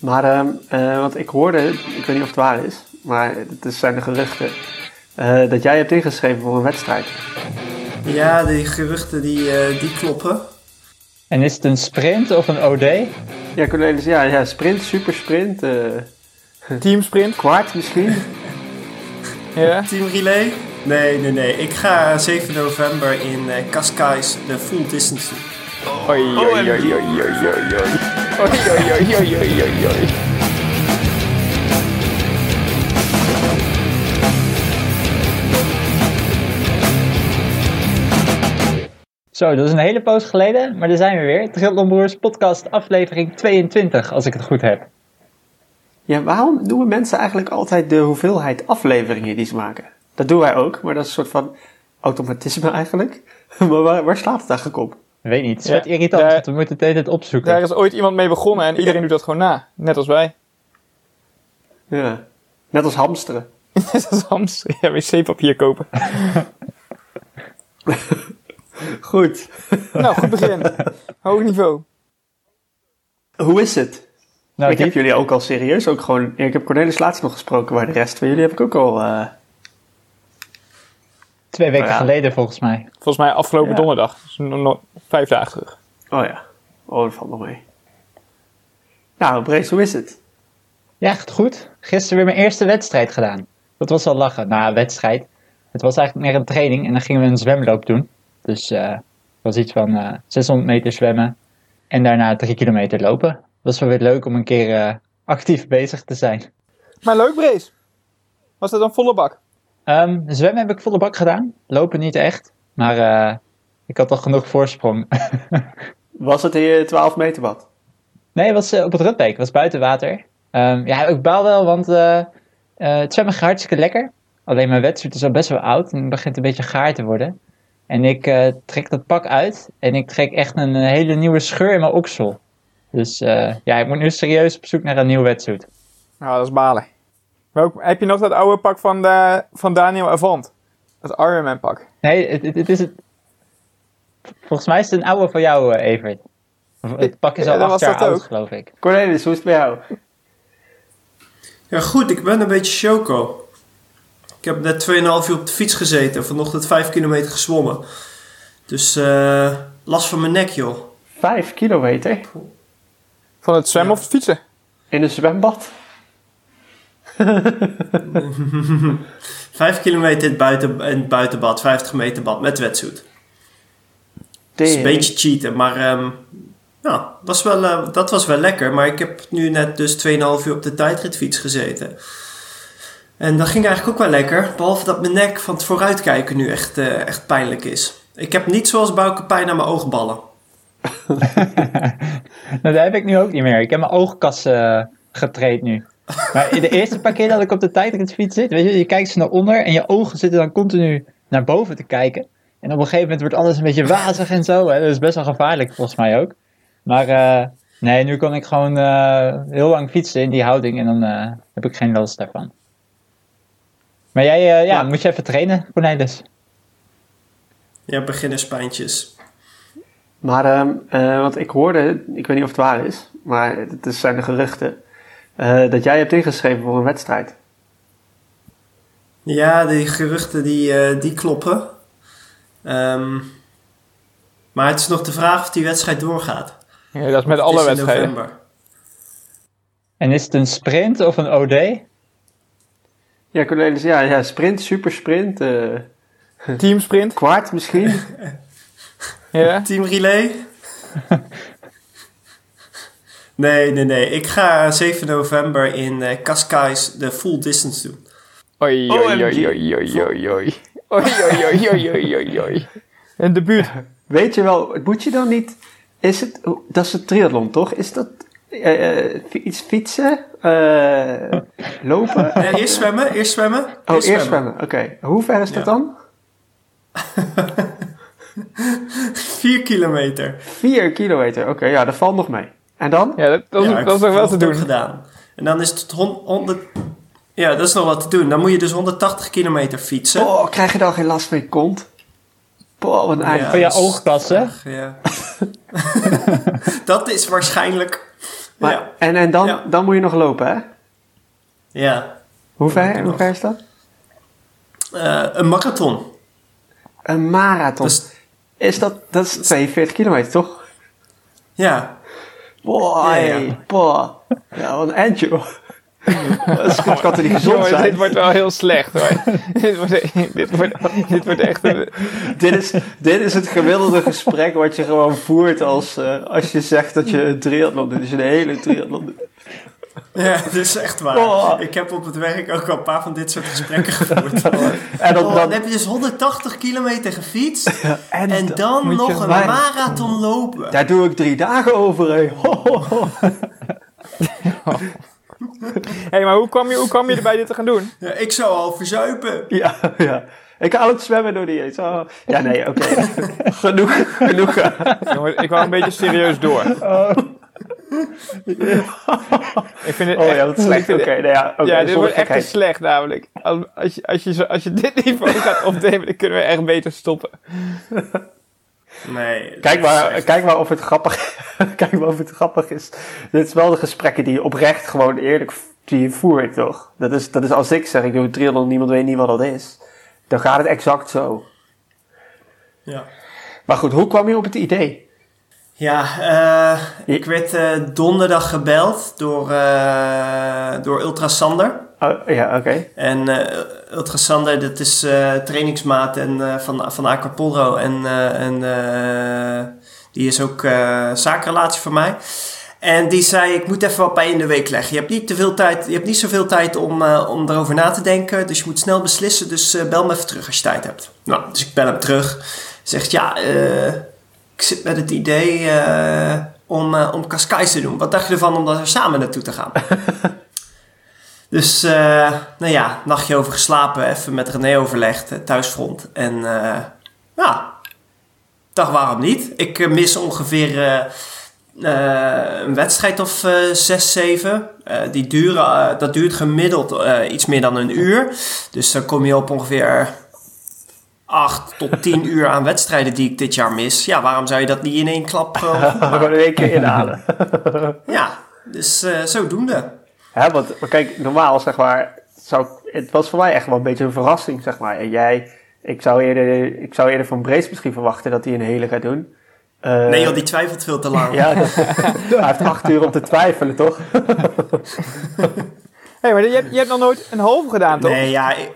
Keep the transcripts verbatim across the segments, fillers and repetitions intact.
Maar, uh, uh, want ik hoorde, ik weet niet of het waar is, maar het zijn de geruchten, uh, dat jij hebt ingeschreven voor een wedstrijd. Ja, die geruchten die, uh, die kloppen. En is het een sprint of een O D? Ja, Cornelis, ja, ja sprint, supersprint. Uh, Teamsprint? Kwart misschien. Ja. Team relay? Nee, nee, nee. Ik ga zeven november in uh, Cascais de full distance doen. Oei, oei, oei, oei, oei, oei, oei. Oei, oei, oei, oei, oei, oei, oei. Zo, dat is een hele poos geleden, maar daar zijn we weer. Triathlon Broers podcast aflevering tweeëntwintig, als ik het goed heb. Ja, waarom doen mensen eigenlijk altijd de hoeveelheid afleveringen die ze maken? Dat doen wij ook, maar dat is een soort van automatisme eigenlijk. Maar waar, waar slaat het eigenlijk op? Weet niet, het is Ja, wat irritant, daar- want we moeten het de hele tijd opzoeken. Daar is ooit iemand mee begonnen en iedereen doet dat gewoon na. Net als wij. Ja, net als hamsteren. Net als hamster. Ja, wc-papier kopen. Goed. Nou, goed begin. Hoog niveau. Hoe is het? Nou, ik dit- heb jullie ook al serieus, ook gewoon, ik heb Cornelis laatst nog gesproken, maar de rest van jullie heb ik ook al... Uh, Twee weken Ja. geleden volgens mij. Volgens mij afgelopen Ja. donderdag. Dus nog, nog vijf dagen terug. oh ja, oh dat valt nog mee. Nou, Brees, hoe is het? Ja, echt goed. Gisteren weer mijn eerste wedstrijd gedaan. Dat was wel lachen. Nou, wedstrijd. Het was eigenlijk meer een training en dan gingen we een zwemloop doen. Dus eh, het was iets van eh, zeshonderd meter zwemmen en daarna drie kilometer lopen. Dat was wel weer leuk om een keer eh, actief bezig te zijn. Maar leuk, Brees. Was dat dan volle bak? Ehm, zwemmen heb ik volle bak gedaan. Lopen niet echt. Maar eh, ik had al genoeg voorsprong. Was het in je twaalf meter bad? Nee, het was eh, op het Rutbeek. Het was buiten water. Ehm, ja, ik baal wel, want eh, eh, het zwemmen gaat hartstikke lekker. Alleen mijn wetsuit is al best wel oud en het begint een beetje gaar te worden. En ik eh, trek dat pak uit en ik trek echt een eh, hele nieuwe scheur in mijn oksel. Dus eh, ja, ik moet nu serieus op zoek naar een nieuw wetsuit. Nou, dat is balen. Welk, heb je nog dat oude pak van, de, van Daniel Avant? Dat Ironman pak. Nee, het, het, het is het... Volgens mij is het een oude van jou, eh, Evert. Of Het pak is Ja, al dan acht was jaar dat oud, ook. geloof ik. Cornelis, hoe is het bij jou? Ja, goed. Ik ben een beetje choco. Ik heb net twee komma vijf uur op de fiets gezeten. Vanochtend vijf kilometer gezwommen. Dus eh last van mijn nek, joh. Vijf kilometer Van het zwemmen Ja. of het fietsen? in een zwembad? Vijf kilometer in het, buiten, in het buitenbad. vijftig meter bad met wetsuit. Dat is een Tering. beetje cheaten, maar ehm nou, was wel, eh, dat was wel lekker. Maar ik heb nu net dus twee komma vijf uur op de tijdritfiets gezeten. En dat ging eigenlijk ook wel lekker. Behalve dat mijn nek van het vooruitkijken nu echt, eh, echt pijnlijk is. Ik heb niet zoals Bouke pijn aan mijn oogballen. Nou, dat heb ik nu ook niet meer. Ik heb mijn oogkas eh, getraind nu. Maar de eerste paar keer dat ik op de tijdritfiets zit, weet je, je kijkt ze naar onder en je ogen zitten dan continu naar boven te kijken. En op een gegeven moment wordt alles een beetje wazig en zo. Hè? Dat is best wel gevaarlijk volgens mij ook. Maar eh, nee, nu kan ik gewoon eh, heel lang fietsen in die houding en dan eh, heb ik geen last daarvan. Maar jij, eh, ja, Ja. moet je even trainen, Cornelis? Ja, beginnerspijntjes. Maar, ehm, uh, want ik hoorde, ik weet niet of het waar is, maar het zijn de geruchten, uh, dat jij hebt ingeschreven voor een wedstrijd. Ja, die geruchten die, eh, die kloppen. Ehm, maar het is nog de vraag of die wedstrijd doorgaat. Ja, dat is met Het alle is in wedstrijden. november. En is het een sprint of een O D? Ja, Cornelis, ja, ja sprint, supersprint, uh, Teamsprint. kwart misschien. Ja. Team relay? nee, nee, nee. Ik ga zeven november in uh, Cascais de full distance doen. Oei, oei, oei, oei, oei, oei, oei. Oei, oei, oei, oei, oei, oei, oei. Een debuut. Weet je wel, moet je dan niet, is het, dat is het triathlon toch? Is dat uh, iets fietsen, uh, lopen? Nee, eerst zwemmen, eerst zwemmen. Oh, eerst zwemmen, oké. Okay. Hoe ver is dat Ja. dan? Vier kilometer. Vier kilometer, oké, okay, ja, dat valt nog mee. En dan? Ja, dat, dat, is- Ja, ik dat is nog wel heb te het ook doen. gedaan. En dan is het hon- honderd... Ja, dat is nog wat te doen. Dan moet je dus honderdtachtig kilometer fietsen. Oh, krijg je dan geen last van je kont? Oh, wat een eind. Van je dat is- oogkassen? Ach, ja. Dat is waarschijnlijk Maar, Ja. En, en dan, Ja. dan moet je nog lopen, hè? Ja. Hoe Moet ver, ik hoe nog. ver is dat? Uh, een marathon. Een marathon. Dus, Is dat, dat is tweeënveertig kilometer, toch? ja. Boah, Ja, ja, ja. boah. Ja, wat een eind, joh. Dat kan toch niet gezond Jongens, zijn? dit wordt wel heel slecht hoor. dit, wordt, dit, wordt, dit wordt echt een... Dit is, dit is het gemiddelde gesprek wat je gewoon voert als, uh, als je zegt dat je een triathlon doet. Dus je een hele triathlon doet. Ja, dat is echt waar. Oh. Ik heb op het werk ook al een paar van dit soort gesprekken gevoerd. En dan, Oh, dan, dan heb je dus honderdtachtig kilometer gefietst. en En dan- dan moet je nog een maar- marathon lopen. daar doe ik drie dagen over, hé. Ho, ho, ho. Hé, hey, maar hoe kwam, je, hoe kwam je erbij dit te gaan doen? Ja, ik zou al verzuipen. Ja, ja. Ik haal het zwemmen door die eens. Oh. Ja, nee, oké. genoeg, genoeg. Jongens, ik wou een beetje serieus door. Ik vind het Oh echt, ja, dat is slecht. ik Oké, vind het- nou ja, oké. ja, dit zonder wordt echt te gekheid. slecht namelijk. Als, als, je, als, je, zo- als je dit niveau gaat opnemen, dan kunnen we echt beter stoppen. Nee. Kijk dat is maar, echt- kijk maar of het grappig, kijk maar of het grappig is. Dit is wel de gesprekken die je oprecht gewoon eerlijk v- die je voert, toch? Dat is, dat is als ik zeg, ik doe een triathlon, niemand weet niet wat dat is. Dan gaat het exact zo. Ja. Maar goed, hoe kwam je op het idee? Ja, eh, ik werd eh, donderdag gebeld door, eh door Ultrasander. Oh, ja, oké. En eh Ultrasander, dat is eh trainingsmaat en, eh, van, van Acapulco. En, eh, en eh, die is ook eh zakenrelatie voor mij. En die zei, ik moet even wat bij je in de week leggen. Je hebt niet te veel tijd, je hebt niet zoveel tijd om, uh, om erover na te denken. Dus je moet snel beslissen. Dus uh, bel me even terug als je tijd hebt. Nou, dus ik bel hem terug. Zegt, ja, uh, ik zit met het idee uh, om, uh, om Cascais te doen. Wat dacht je ervan om daar samen naartoe te gaan? Dus, uh, nou ja, nachtje over geslapen. Even met René overlegd, uh, thuisfront. En uh, ja, dacht waarom niet? Ik uh, mis ongeveer... Uh, Uh, een wedstrijd of uh, zes, zeven. Uh, die duren, uh, dat duurt gemiddeld uh, iets meer dan een uur. Dus dan kom je op ongeveer acht tot tien uur aan wedstrijden die ik dit jaar mis. Ja, waarom zou je dat niet in één klap uh, goed maken? Gewoon in één keer inhalen. Ja, dus uh, zodoende. Hè, want maar kijk, normaal zeg maar, zou, het was voor mij echt wel een beetje een verrassing, zeg maar. En jij, ik zou eerder, ik zou eerder van Brace misschien verwachten dat hij een hele gaat doen. Uh, nee joh, die twijfelt veel te lang. Ja, dat, hij heeft acht uur om te twijfelen, toch? Hé, hey, maar je hebt, je hebt nog nooit een halve gedaan, toch? Nee, ja... Ik...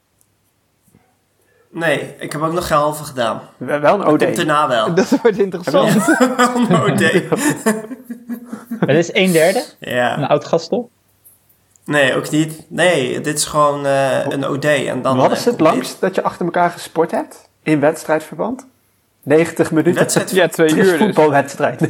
Nee, ik heb ook nog geen halve gedaan. Wel een O D. Komt daarna wel. Dat wordt interessant. Een O D. Dat is een derde? Ja. Een oud gastel? Nee, ook niet. Nee, dit is gewoon uh, een O D. En dan, Wat is uh, het langst dat je achter elkaar gesport hebt? In wedstrijdverband? negentig minuten? Wedstrijd... Ja, twee Het is uur dus. voetbalwedstrijd.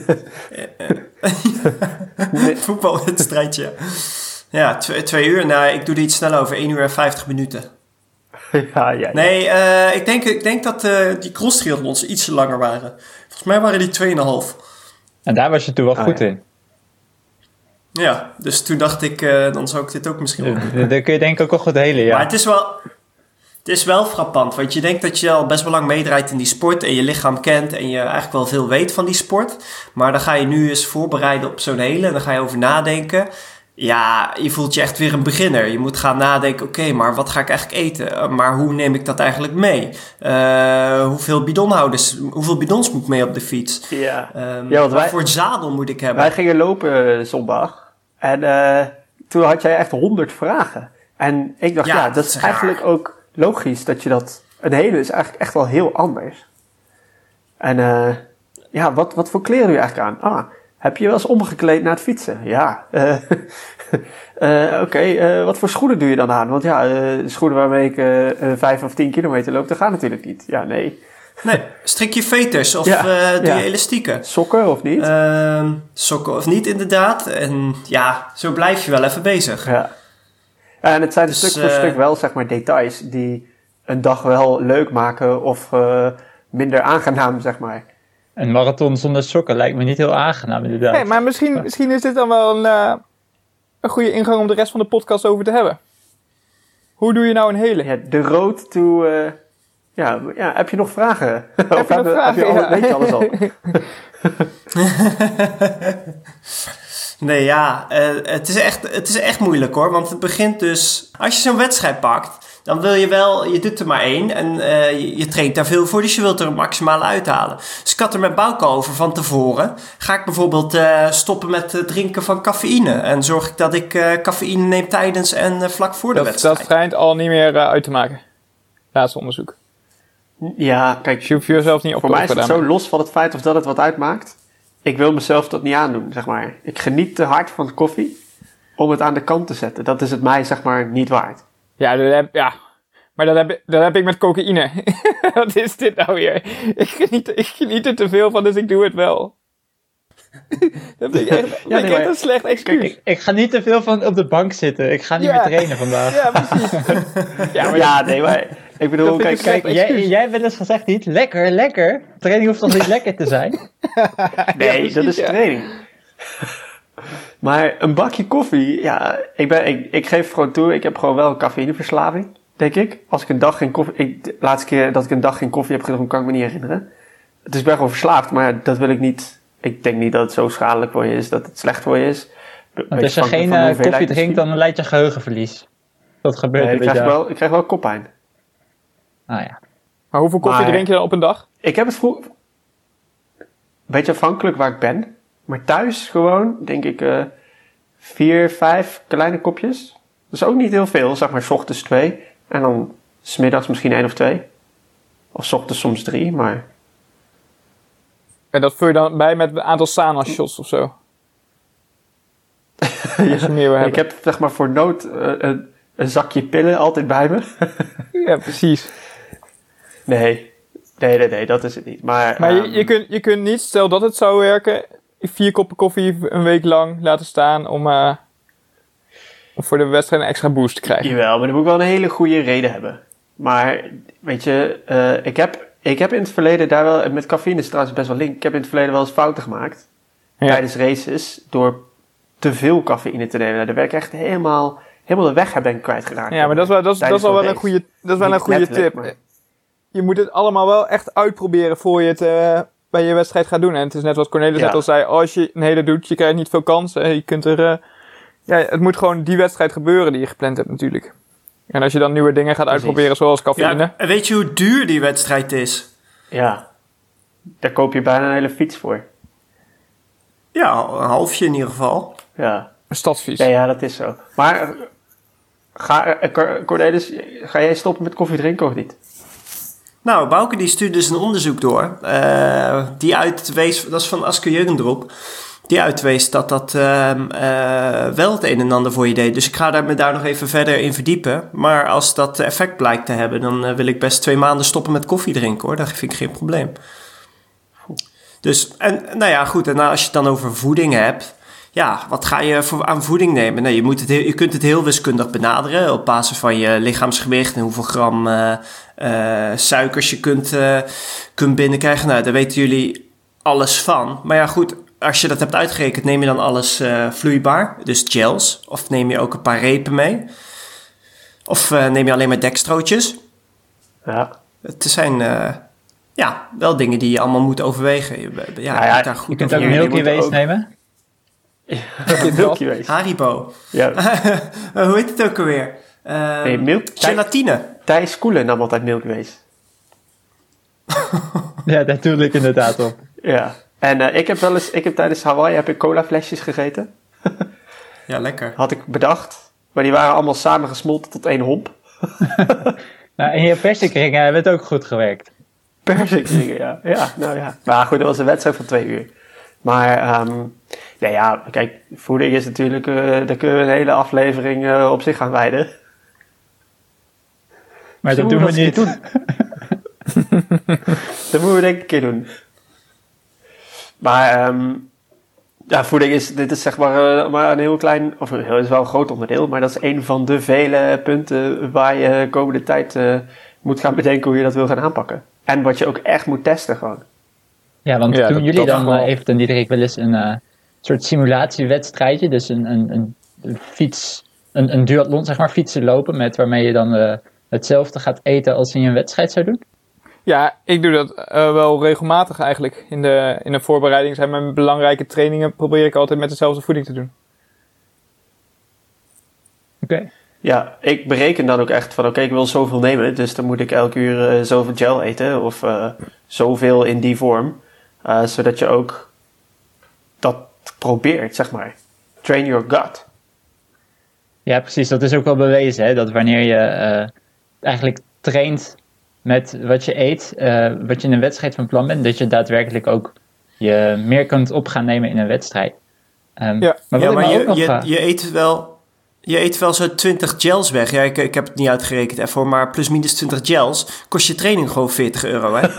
Nee. Voetbalwedstrijdje. Ja, twee, twee uur. Nou, ik doe er iets sneller over. één uur en vijftig minuten. ja, ja, ja. Nee, uh, ik, denk, ik denk dat uh, die cross triathlons iets langer waren. Volgens mij waren die twee en een half. En daar was je toen wel Oh, goed ja. in. Ja, dus toen dacht ik, uh, dan zou ik dit ook misschien wel. Daar kun je denk ik ook wel goed helen, ja. Maar het is wel... Het is wel frappant, want je denkt dat je al best wel lang meedraait in die sport en je lichaam kent en je eigenlijk wel veel weet van die sport. Maar dan ga je nu eens voorbereiden op zo'n hele en dan ga je over nadenken. Ja, je voelt je echt weer een beginner. Je moet gaan nadenken, oké, okay, maar wat ga ik eigenlijk eten? Maar hoe neem ik dat eigenlijk mee? Uh, hoeveel bidonhouders, hoeveel bidons moet ik mee op de fiets? Ja. Um, Ja, want wat wij- voor zadel moet ik hebben? Wij gingen lopen uh, zondag. En uh, toen had jij echt honderd vragen. En ik dacht, Ja, ja, dat dat is is raar. eigenlijk ook logisch dat je dat... Een hele is eigenlijk echt wel heel anders. En uh, ja, wat, wat voor kleren doe je eigenlijk aan? Ah, heb je je wel eens omgekleed naar het fietsen? Ja. Uh, uh, Oké, okay, uh, wat voor schoenen doe je dan aan? Want ja, uh, de schoenen waarmee ik uh, uh, vijf of tien kilometer loop, dat gaat natuurlijk niet. Ja, nee. Nee, strik je veters of Ja, uh, doe ja. je elastieken? Sokken of niet? Uh, sokken of niet, inderdaad. En ja, zo blijf je wel even bezig. Ja. En het zijn Dus, stuk voor uh, stuk wel, zeg maar, details die een dag wel leuk maken of uh, minder aangenaam, zeg maar. Een marathon zonder sokken lijkt me niet heel aangenaam, inderdaad. Nee, maar misschien, misschien is dit dan wel een, uh, een goede ingang om de rest van de podcast over te hebben. Hoe doe je nou een hele? Ja, de road to... Uh, ja, ja, heb je nog vragen? Heb of je nog heb, vragen? heb je al, Ja. weet je alles al? Nee, ja, uh, het, is echt, het is echt moeilijk hoor. Want het begint dus... Als je zo'n wedstrijd pakt, dan wil je wel... Je doet er maar één en uh, je, je traint daar veel voor. Dus je wilt er een maximale uithalen. Dus ik had er met Bouke over van tevoren. Ga ik bijvoorbeeld uh, stoppen met het drinken van cafeïne. En zorg ik dat ik uh, cafeïne neem tijdens en uh, vlak voor de dat, wedstrijd. Dat schijnt al niet meer uh, uit te maken. Laatste onderzoek. Ja, kijk, je hoeft jezelf niet op voor mij is het zo los van het feit of dat het wat uitmaakt. Ik wil mezelf dat niet aandoen, zeg maar. Ik geniet te hard van de koffie om het aan de kant te zetten. Dat is het mij, zeg maar, niet waard. Ja, dat heb, ja. maar dat heb, dat heb ik met cocaïne. Wat is dit nou weer? Ik geniet, ik geniet er te veel van, dus ik doe het wel. Dat vind ik echt, ja, nee, ik echt een slecht excuus. Kijk, ik, ik ga niet te veel van op de bank zitten. Ik ga niet ja. meer trainen vandaag. Ja, precies. ja, maar ja, nee, maar ik bedoel, kijk, kijk jij, jij hebt wel eens gezegd niet, lekker, lekker. Training hoeft toch niet lekker te zijn? Nee, ja, precies, dat is ja. training. Maar een bakje koffie, ja, ik, ben, ik, ik geef gewoon toe, ik heb gewoon wel een cafeïneverslaving, denk ik. Als ik een dag geen koffie, ik, de laatste keer dat ik een dag geen koffie heb gedronken, kan ik me niet herinneren. Dus ik ben gewoon verslaafd, maar dat wil ik niet. Ik denk niet dat het zo schadelijk voor je is, dat het slecht voor je is. Want als je geen uh, koffie drinkt, dan leidt je geheugenverlies. Dat gebeurt nee, ik krijg wel, ik krijg wel koppijn. Ah ja. Maar hoeveel koffie maar, drink je dan op een dag? Ik heb het vroeg... Beetje afhankelijk waar ik ben. Maar thuis gewoon, denk ik, uh, vier, vijf kleine kopjes. Dat is ook niet heel veel, zeg maar 's ochtends twee. En dan 's middags misschien één of twee. Of 's ochtends soms drie, maar... En dat vul je dan bij met een aantal Sana shots of zo? ja, Als je meer wil hebben. Ik heb zeg maar voor nood uh, een, een zakje pillen altijd bij me. Ja, precies. Nee. nee, nee, nee, dat is het niet. Maar, maar um, je, je, kunt, je kunt niet, stel dat het zou werken, vier koppen koffie een week lang laten staan om, uh, om voor de wedstrijd een extra boost te krijgen. Jawel, maar dan moet ik wel een hele goede reden hebben. Maar, weet je, uh, ik, heb, ik heb in het verleden daar wel, met cafeïne is trouwens best wel link, ik heb in het verleden wel eens fouten gemaakt. Ja. Tijdens races, door te veel cafeïne te nemen. Daar ben ik echt helemaal, helemaal de weg ben ik kwijtgeraakt. Ja, maar dat is wel, dat is, dat is wel, wel een goede, dat is wel een goede tip. Maar... Je moet het allemaal wel echt uitproberen voor je het uh, bij je wedstrijd gaat doen. En het is net wat Cornelis ja. net al zei, als je een hele doet, je krijgt niet veel kansen. Je kunt er, uh, ja, het moet gewoon die wedstrijd gebeuren die je gepland hebt natuurlijk. En als je dan nieuwe dingen gaat Precies. uitproberen, zoals cafeïne. Ja, en weet je hoe duur die wedstrijd is? Ja, daar koop je bijna een hele fiets voor. Ja, een halfje in ieder geval. Ja. Een stadsfiets. Ja, ja, dat is zo. Maar, ga, Cornelis, ga jij stoppen met koffie drinken of niet? Nou, Bouke die stuurde dus een onderzoek door. Uh, die uitwees, dat is van Asker Jurgendrop. Die uitwees dat dat uh, uh, wel het een en ander voor je deed. Dus ik ga daar, me daar nog even verder in verdiepen. Maar als dat effect blijkt te hebben, dan uh, wil ik best twee maanden stoppen met koffie drinken hoor. Dat vind ik geen probleem. Dus, en nou ja, goed. En nou, als je het dan over voeding hebt. Ja, wat ga je voor, aan voeding nemen? Nou, je, moet het heel, je kunt het heel wiskundig benaderen. Op basis van je lichaamsgewicht en hoeveel gram uh, uh, suikers je kunt, uh, kunt binnenkrijgen. Nou, daar weten jullie alles van. Maar ja, goed. Als je dat hebt uitgerekend, neem je dan alles uh, vloeibaar. Dus gels. Of neem je ook een paar repen mee. Of uh, neem je alleen maar dekstrootjes. Ja. Het zijn... Uh, Ja, wel dingen die je allemaal moet overwegen. Ja, ja, ja, daar goed je kunt ook Milky Ways ook... nemen. Ja, Milky Ways. Haribo. Ja. Hoe heet het ook alweer? Uh, nee, milk... Gelatine. Thijs Koelen nam altijd Milky Ways. Ja, daar doe ik inderdaad op. Ja. En uh, ik heb wel eens, ik heb tijdens Hawaii heb ik cola flesjes gegeten. Ja, lekker. Had ik bedacht. Maar die waren allemaal samengesmolten tot één homp. Nou, in je persikringen hebben het ook goed gewerkt. Persikringen, ja. Ja, nou ja. Maar goed, dat was een wedstrijd van twee uur. Maar, um, nou ja, kijk, voeding is natuurlijk, uh, daar kunnen we een hele aflevering uh, op zich gaan wijden. Maar dat doen we niet. Doen? Dat moeten we denk ik een keer doen. Maar, um, ja, voeding is, dit is zeg maar, uh, maar een heel klein, of het is wel een groot onderdeel, maar dat is een van de vele punten waar je de komende tijd uh, moet gaan bedenken hoe je dat wil gaan aanpakken. En wat je ook echt moet testen gewoon. Ja, want ja, doen dat, jullie dat dan, uh, even dan Diederik, wel eens een uh, soort simulatiewedstrijdje, dus een, een, een, een fiets, een, een duathlon zeg maar, fietsen lopen, met waarmee je dan uh, hetzelfde gaat eten als in je een wedstrijd zou doen? Ja, ik doe dat uh, wel regelmatig eigenlijk. In de, in de voorbereiding zijn mijn belangrijke trainingen probeer ik altijd met dezelfde voeding te doen. Oké. Okay. Ja, ik bereken dan ook echt van oké, okay, ik wil zoveel nemen, dus dan moet ik elke uur uh, zoveel gel eten of uh, zoveel in die vorm. Uh, zodat je ook dat probeert, zeg maar. Train your gut. Ja, precies. Dat is ook wel bewezen, hè? Dat wanneer je uh, eigenlijk traint met wat je eet, uh, wat je in een wedstrijd van plan bent, dat je daadwerkelijk ook je meer kunt op gaan nemen in een wedstrijd. Um, ja, maar, ja, maar je, nog, je, uh, je eet wel... Je eet wel zo'n twintig gels weg. Ja, ik, ik heb het niet uitgerekend ervoor, maar plus minus twintig gels kost je training gewoon veertig euro, hè?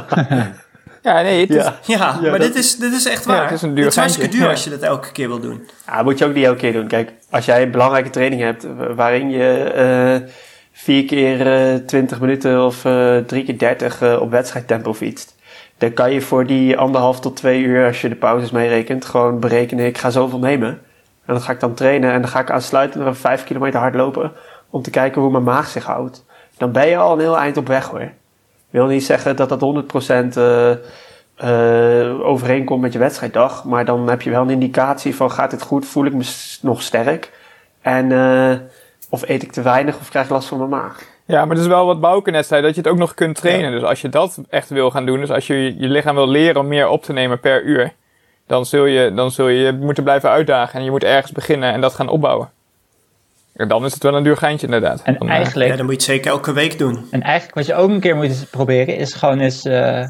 ja, nee, het is... Ja, ja, ja maar dat... dit, is, dit is echt waar. Ja, het is een duur Het is hartstikke duur ja. als je dat elke keer wil doen. Ja, moet je ook niet elke keer doen. Kijk, als jij een belangrijke training hebt waarin je uh, vier keer uh, twintig minuten of uh, drie keer dertig uh, op wedstrijdtempo fietst, dan kan je voor die anderhalf tot twee uur, als je de pauzes meerekent, gewoon berekenen, ik ga zoveel nemen. En dan ga ik dan trainen en dan ga ik aansluitend nog vijf kilometer hard lopen om te kijken hoe mijn maag zich houdt. Dan ben je al een heel eind op weg, hoor. Ik wil niet zeggen dat dat honderd procent uh, uh, overeenkomt met je wedstrijddag, maar dan heb je wel een indicatie van gaat dit goed, voel ik me nog sterk en uh, of eet ik te weinig of krijg ik last van mijn maag. Ja, maar het is wel wat Bouke net zei, dat je het ook nog kunt trainen. Ja. Dus als je dat echt wil gaan doen, dus als je je lichaam wil leren om meer op te nemen per uur, dan zul je, dan zul je moeten blijven uitdagen en je moet ergens beginnen en dat gaan opbouwen. En dan is het wel een duur geintje inderdaad. En dan, eigenlijk, ja, dan moet je het zeker elke week doen. En eigenlijk wat je ook een keer moet proberen is gewoon eens uh,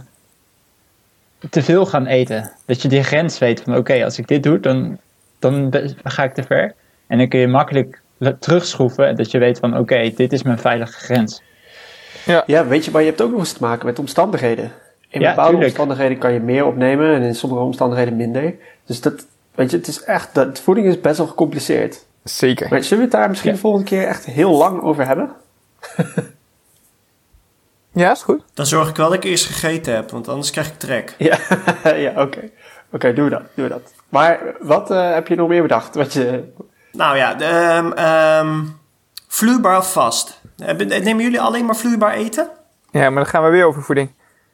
te veel gaan eten. Dat je die grens weet van oké, okay, als ik dit doe, dan, dan ga ik te ver. En dan kun je makkelijk terugschroeven dat je weet van oké, okay, dit is mijn veilige grens. Ja. ja, weet je, maar je hebt ook nog eens te maken met omstandigheden. In ja, bepaalde tuurlijk. omstandigheden kan je meer opnemen en in sommige omstandigheden minder. Dus dat, weet je, het is echt, dat voeding is best wel gecompliceerd. Zeker. Maar zullen we het daar misschien ja. de volgende keer echt heel lang over hebben? Ja, is goed. Dan zorg ik wel dat ik eerst gegeten heb, want anders krijg ik trek. Ja, ja oké. Oké, okay, doen we dat, doen we dat. Maar wat uh, heb je nog meer bedacht? Wat je... Nou ja, de, um, um, vloeibaar of vast. Nemen jullie alleen maar vloeibaar eten? Ja, maar dan gaan we weer over voeding.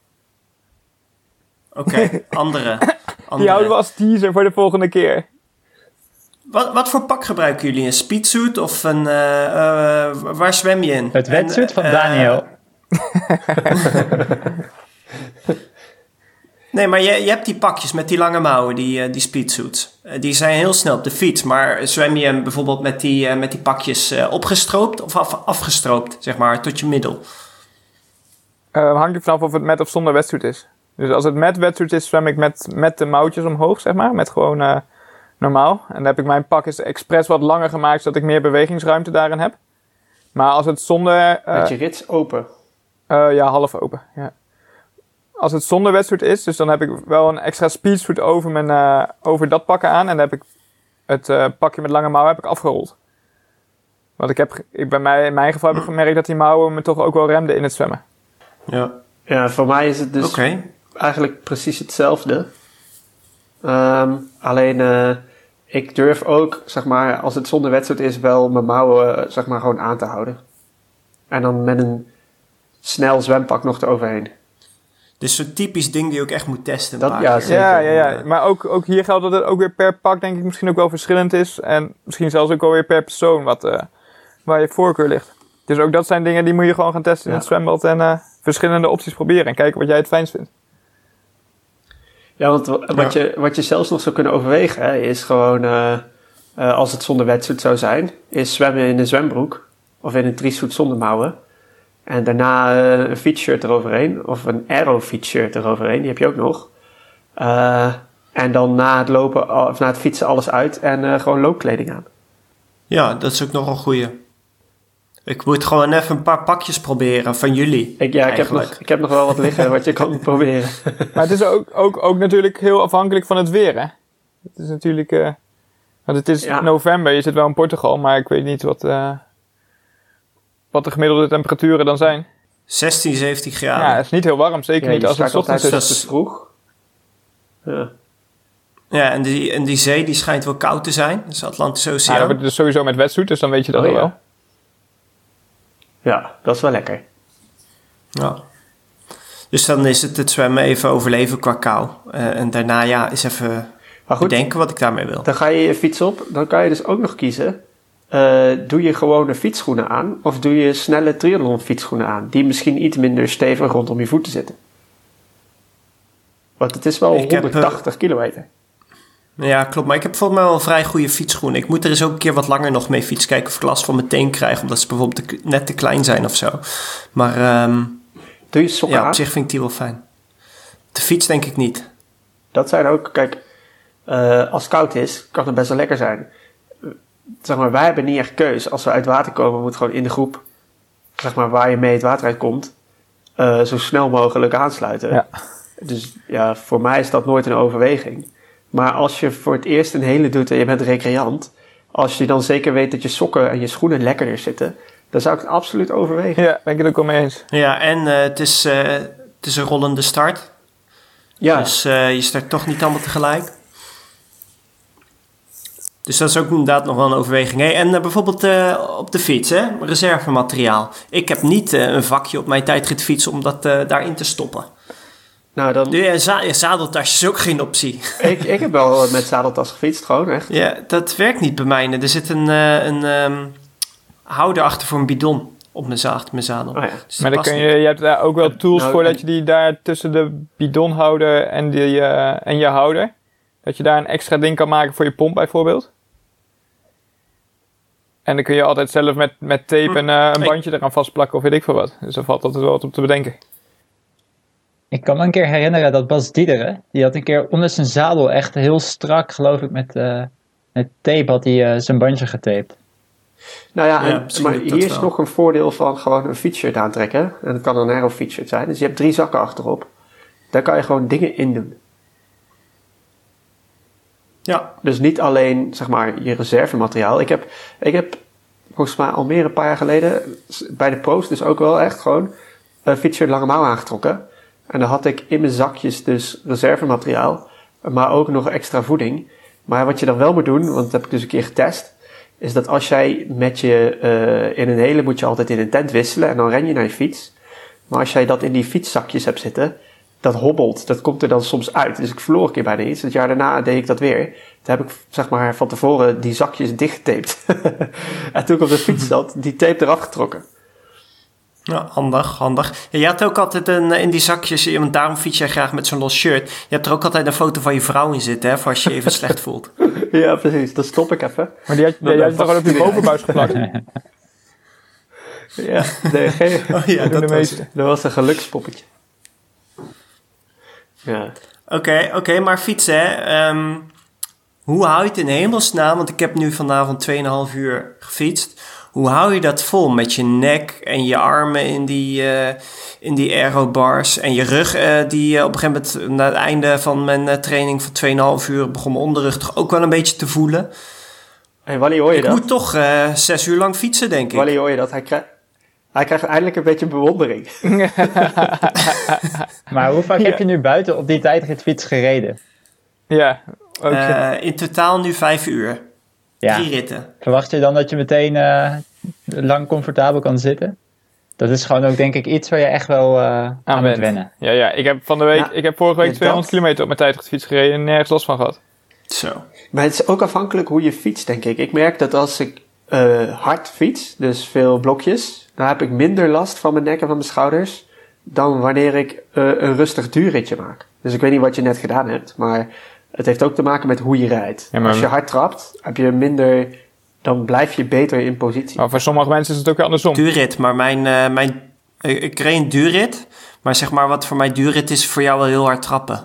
Oké, okay, andere, andere. Die houden we als teaser voor de volgende keer. Wat, wat voor pak gebruiken jullie? Een speedsuit of een... Uh, uh, waar zwem je in? Het wetsuit van uh, Daniel. Nee, maar je, je hebt die pakjes met die lange mouwen, die, uh, die speedsuits. Uh, die zijn heel snel op de fiets. Maar zwem je bijvoorbeeld met die, uh, met die pakjes uh, opgestroopt of af, afgestroopt, zeg maar, tot je middel? Uh, hangt er vanaf of het met of zonder wetsuit is. Dus als het met wetsuit is, zwem ik met, met de mouwtjes omhoog, zeg maar. Met gewoon uh, normaal. En dan heb ik mijn pak is expres wat langer gemaakt, zodat ik meer bewegingsruimte daarin heb. Maar als het zonder... Uh, met je rits open? Uh, ja, half open, ja. Als het zonder wetsuit is, dus dan heb ik wel een extra speedsuit over, mijn, uh, over dat pakken aan. En dan heb ik het uh, pakje met lange mouwen heb ik afgerold. Want ik heb, ik, bij mij, in mijn geval heb ik gemerkt dat die mouwen me toch ook wel remden in het zwemmen. Ja, ja voor mij is het dus okay. eigenlijk precies hetzelfde. Um, alleen, uh, ik durf ook, zeg maar, als het zonder wetsuit is, wel mijn mouwen, uh, zeg maar, gewoon aan te houden. En dan met een snel zwempak nog eroverheen. Dus zo'n typisch ding die je ook echt moet testen. Dat, ja, zeker. Ja, ja, ja. Maar ook, ook hier geldt dat het ook weer per pak denk ik misschien ook wel verschillend is. En misschien zelfs ook wel weer per persoon wat, uh, waar je voorkeur ligt. Dus ook dat zijn dingen die moet je gewoon gaan testen ja. in het zwembad. En uh, verschillende opties proberen. En kijken wat jij het fijnst vindt. Ja, want wat, ja. Je, wat je zelfs nog zou kunnen overwegen hè, is gewoon... Uh, uh, als het zonder wetsuit zou zijn... is zwemmen in een zwembroek. Of in een trisuit zonder mouwen. En daarna uh, een fietsshirt eroverheen. Of een aero fietsshirt eroverheen. Die heb je ook nog. Uh, en dan na het lopen, of na het fietsen alles uit. En uh, gewoon loopkleding aan. Ja, dat is ook nog een goeie. Ik moet gewoon even een paar pakjes proberen van jullie. Ik, ja, ik heb, nog, ik heb nog wel wat liggen wat je kan proberen. Maar het is ook, ook, ook natuurlijk heel afhankelijk van het weer, hè? Het is natuurlijk... Uh, want het is ja. november, je zit wel in Portugal. Maar ik weet niet wat... Uh, wat de gemiddelde temperaturen dan zijn. zestien, zeventien graden. Ja, het is niet heel warm. Zeker ja, niet als het ochtends is. Dat is vroeg. Ja, ja en, die, en die zee die schijnt wel koud te zijn. Dat is de Atlantische Oceaan. Ja, dat wordt dus sowieso met wetsuit, dus dan weet je dat oh, ja. wel. Ja, dat is wel lekker. Ja. Dus dan is het het zwemmen even overleven qua kou. Uh, en daarna ja, is even maar goed, bedenken wat ik daarmee wil. Dan ga je je fiets op. Dan kan je dus ook nog kiezen. Uh, doe je gewone fietsschoenen aan. Of doe je snelle triathlon fietsschoenen aan. Die misschien iets minder stevig rondom je voeten zitten. Want het is wel ik honderdtachtig heb, uh, kilometer. Ja, klopt. Maar ik heb volgens mij wel een vrij goede fietsschoenen. Ik moet er eens ook een keer wat langer nog mee fietsen. Kijken of ik last van mijn teen krijg. Omdat ze bijvoorbeeld te, net te klein zijn of zo. Maar um, doe je sokken ja, aan? Op zich vind ik die wel fijn. De fiets denk ik niet. Dat zijn ook... Kijk, uh, als het koud is, kan het best wel lekker zijn. Zeg maar, wij hebben niet echt keus. Als we uit water komen, moet gewoon in de groep... Zeg maar, waar je mee het water uitkomt... Uh, zo snel mogelijk aansluiten. Ja. Dus ja, voor mij is dat nooit een overweging. Maar als je voor het eerst een hele doet en je bent recreant... als je dan zeker weet dat je sokken en je schoenen lekkerder zitten... dan zou ik het absoluut overwegen. Ja, ben ik het ook wel mee eens. Ja, en uh, het, is, uh, het is een rollende start. Ja. Dus uh, je start toch niet allemaal tegelijk. Dus dat is ook inderdaad nog wel een overweging. Hey, en uh, bijvoorbeeld uh, op de fiets, hè? Reservemateriaal. Ik heb niet uh, een vakje op mijn tijdritfiets om dat uh, daarin te stoppen. Nou, dan... De za- zadeltasje is ook geen optie. Ik, ik heb wel met zadeltas gefietst, gewoon echt. Ja, dat werkt niet bij mij. Er zit een, uh, een um, houder achter voor een bidon op mijn, za- mijn zadel. Oh ja. Dus maar dan kun je, je hebt daar ook wel tools nou, voor dat je die daar tussen de bidonhouder en, die, uh, en je houder... dat je daar een extra ding kan maken voor je pomp bijvoorbeeld. En dan kun je altijd zelf met, met tape en uh, een bandje eraan vastplakken of weet ik veel wat. Dus daar valt altijd wel wat op te bedenken. Ik kan me een keer herinneren dat Bas Diederen, die had een keer onder zijn zadel echt heel strak, geloof ik, met, uh, met tape had hij uh, zijn bandje getaped. Nou ja, en, ja maar hier is nog een voordeel van gewoon een fietsshirt aantrekken. En dat kan een aero fietsshirt zijn. Dus je hebt drie zakken achterop. Daar kan je gewoon dingen in doen. Ja. Dus niet alleen, zeg maar, je reservemateriaal. Ik heb, ik heb volgens mij al meer een paar jaar geleden bij de Pro's dus ook wel echt gewoon een fietsshirt lange mouw aangetrokken. En dan had ik in mijn zakjes dus reservemateriaal, maar ook nog extra voeding. Maar wat je dan wel moet doen, want dat heb ik dus een keer getest, is dat als jij met je, uh, in een hele moet je altijd in een tent wisselen en dan ren je naar je fiets. Maar als jij dat in die fietszakjes hebt zitten, dat hobbelt, dat komt er dan soms uit. Dus ik verloor een keer bijna iets. Het jaar daarna deed ik dat weer. Toen heb ik, zeg maar, van tevoren die zakjes dichtgetaped. En toen ik op de fiets zat, die tape eraf getrokken. Ja, handig, handig. Ja, je had ook altijd een, in die zakjes, want daarom fiets jij graag met zo'n los shirt. Je hebt er ook altijd een foto van je vrouw in zitten, hè, voor als je je even slecht voelt. Ja, precies. Dan stop ik even. Maar die had, die, die had je toch gewoon op je bovenbuis geplakt? Ja, nee, geen, oh, ja, dat, de was, meeste. Dat was een gelukspoppetje. Ja. Oké, okay, oké, okay, maar fietsen, hè. Um, hoe hou je het in hemelsnaam? Want ik heb nu vanavond twee en een half uur gefietst. Hoe hou je dat vol met je nek en je armen in die, uh, in die aerobars en je rug uh, die uh, op een gegeven moment na het einde van mijn uh, training van twee en een half uur begon mijn onderrug toch ook wel een beetje te voelen. Hey, Wally, hoor je ik dat? Ik moet toch uh, zes uur lang fietsen, denk ik. Wally, hoor je dat? Hij krijgt... Hij krijgt eindelijk een beetje bewondering. Maar hoe vaak ja. heb je nu buiten op die tijdritfiets gereden? Ja. Ook uh, in totaal nu vijf uur. Ja. Drie ritten. Verwacht je dan dat je meteen uh, lang comfortabel kan zitten? Dat is gewoon ook denk ik iets waar je echt wel uh, aan, aan moet wennen. Ja, ja. Ik heb van de week, ja, ik heb vorige week tweehonderd kilometer op mijn tijdritfiets gereden en nergens last van gehad. Zo. Maar het is ook afhankelijk hoe je fietst, denk ik. Ik merk dat als ik uh, hard fiets, dus veel blokjes, dan heb ik minder last van mijn nek en van mijn schouders dan wanneer ik uh, een rustig duurritje maak. Dus ik weet niet wat je net gedaan hebt, maar het heeft ook te maken met hoe je rijdt. Ja, maar als je hard trapt, heb je minder, dan blijf je beter in positie. Maar voor sommige mensen is het ook weer andersom. Duurrit, maar mijn, uh, mijn uh, ik reed een duurrit, maar zeg maar wat voor mij duurrit is, voor jou wel heel hard trappen.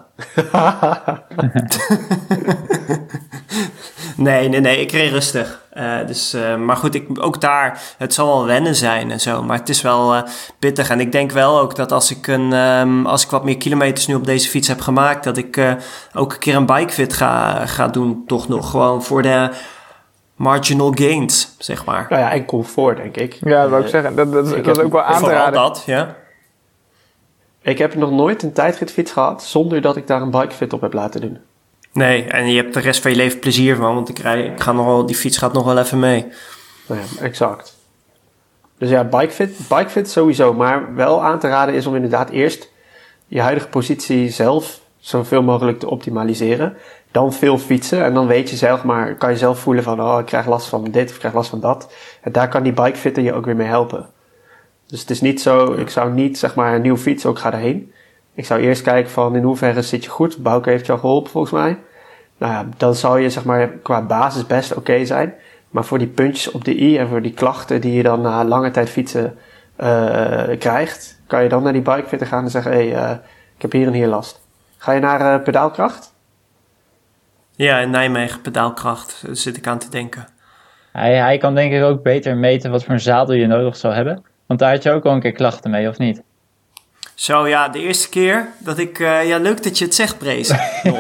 nee, nee, nee, ik reed rustig. Uh, dus, uh, maar goed, ik, ook daar, het zal wel wennen zijn en zo, maar het is wel uh, pittig. En ik denk wel ook dat als ik, een, um, als ik wat meer kilometers nu op deze fiets heb gemaakt, dat ik uh, ook een keer een bikefit ga, ga doen, toch nog. Gewoon voor de marginal gains, zeg maar. Nou ja, en comfort, denk ik. Ja, dat wil ik zeggen. Dat, dat, ik dat is ook wel aan te raden. dat, ja. Ik heb nog nooit een tijdritfiets gehad zonder dat ik daar een bikefit op heb laten doen. Nee, en je hebt de rest van je leven plezier van, want ik rij, ik ga nog wel, die fiets gaat nog wel even mee. Nou ja, exact. Dus ja, bikefit, bikefit sowieso, maar wel aan te raden is om inderdaad eerst je huidige positie zelf zoveel mogelijk te optimaliseren. Dan veel fietsen en dan weet je zelf maar, kan je zelf voelen van, oh, ik krijg last van dit of ik krijg last van dat. En daar kan die bikefitter je ook weer mee helpen. Dus het is niet zo, ik zou niet zeg maar een nieuwe fiets, ook ga erheen. Ik zou eerst kijken van in hoeverre zit je goed. Bouke heeft je al geholpen volgens mij. Nou ja, dan zal je zeg maar qua basis best oké okay zijn. Maar voor die puntjes op de i en voor die klachten die je dan na lange tijd fietsen uh, krijgt, kan je dan naar die bikefitter gaan en zeggen, hé, hey, uh, ik heb hier en hier last. Ga je naar uh, pedaalkracht? Ja, in Nijmegen pedaalkracht, daar zit ik aan te denken. Hij, hij kan denk ik ook beter meten wat voor een zadel je nodig zou hebben. Want daar had je ook al een keer klachten mee, of niet? Zo ja, de eerste keer dat ik... Uh, ja, leuk dat je het zegt, Brees.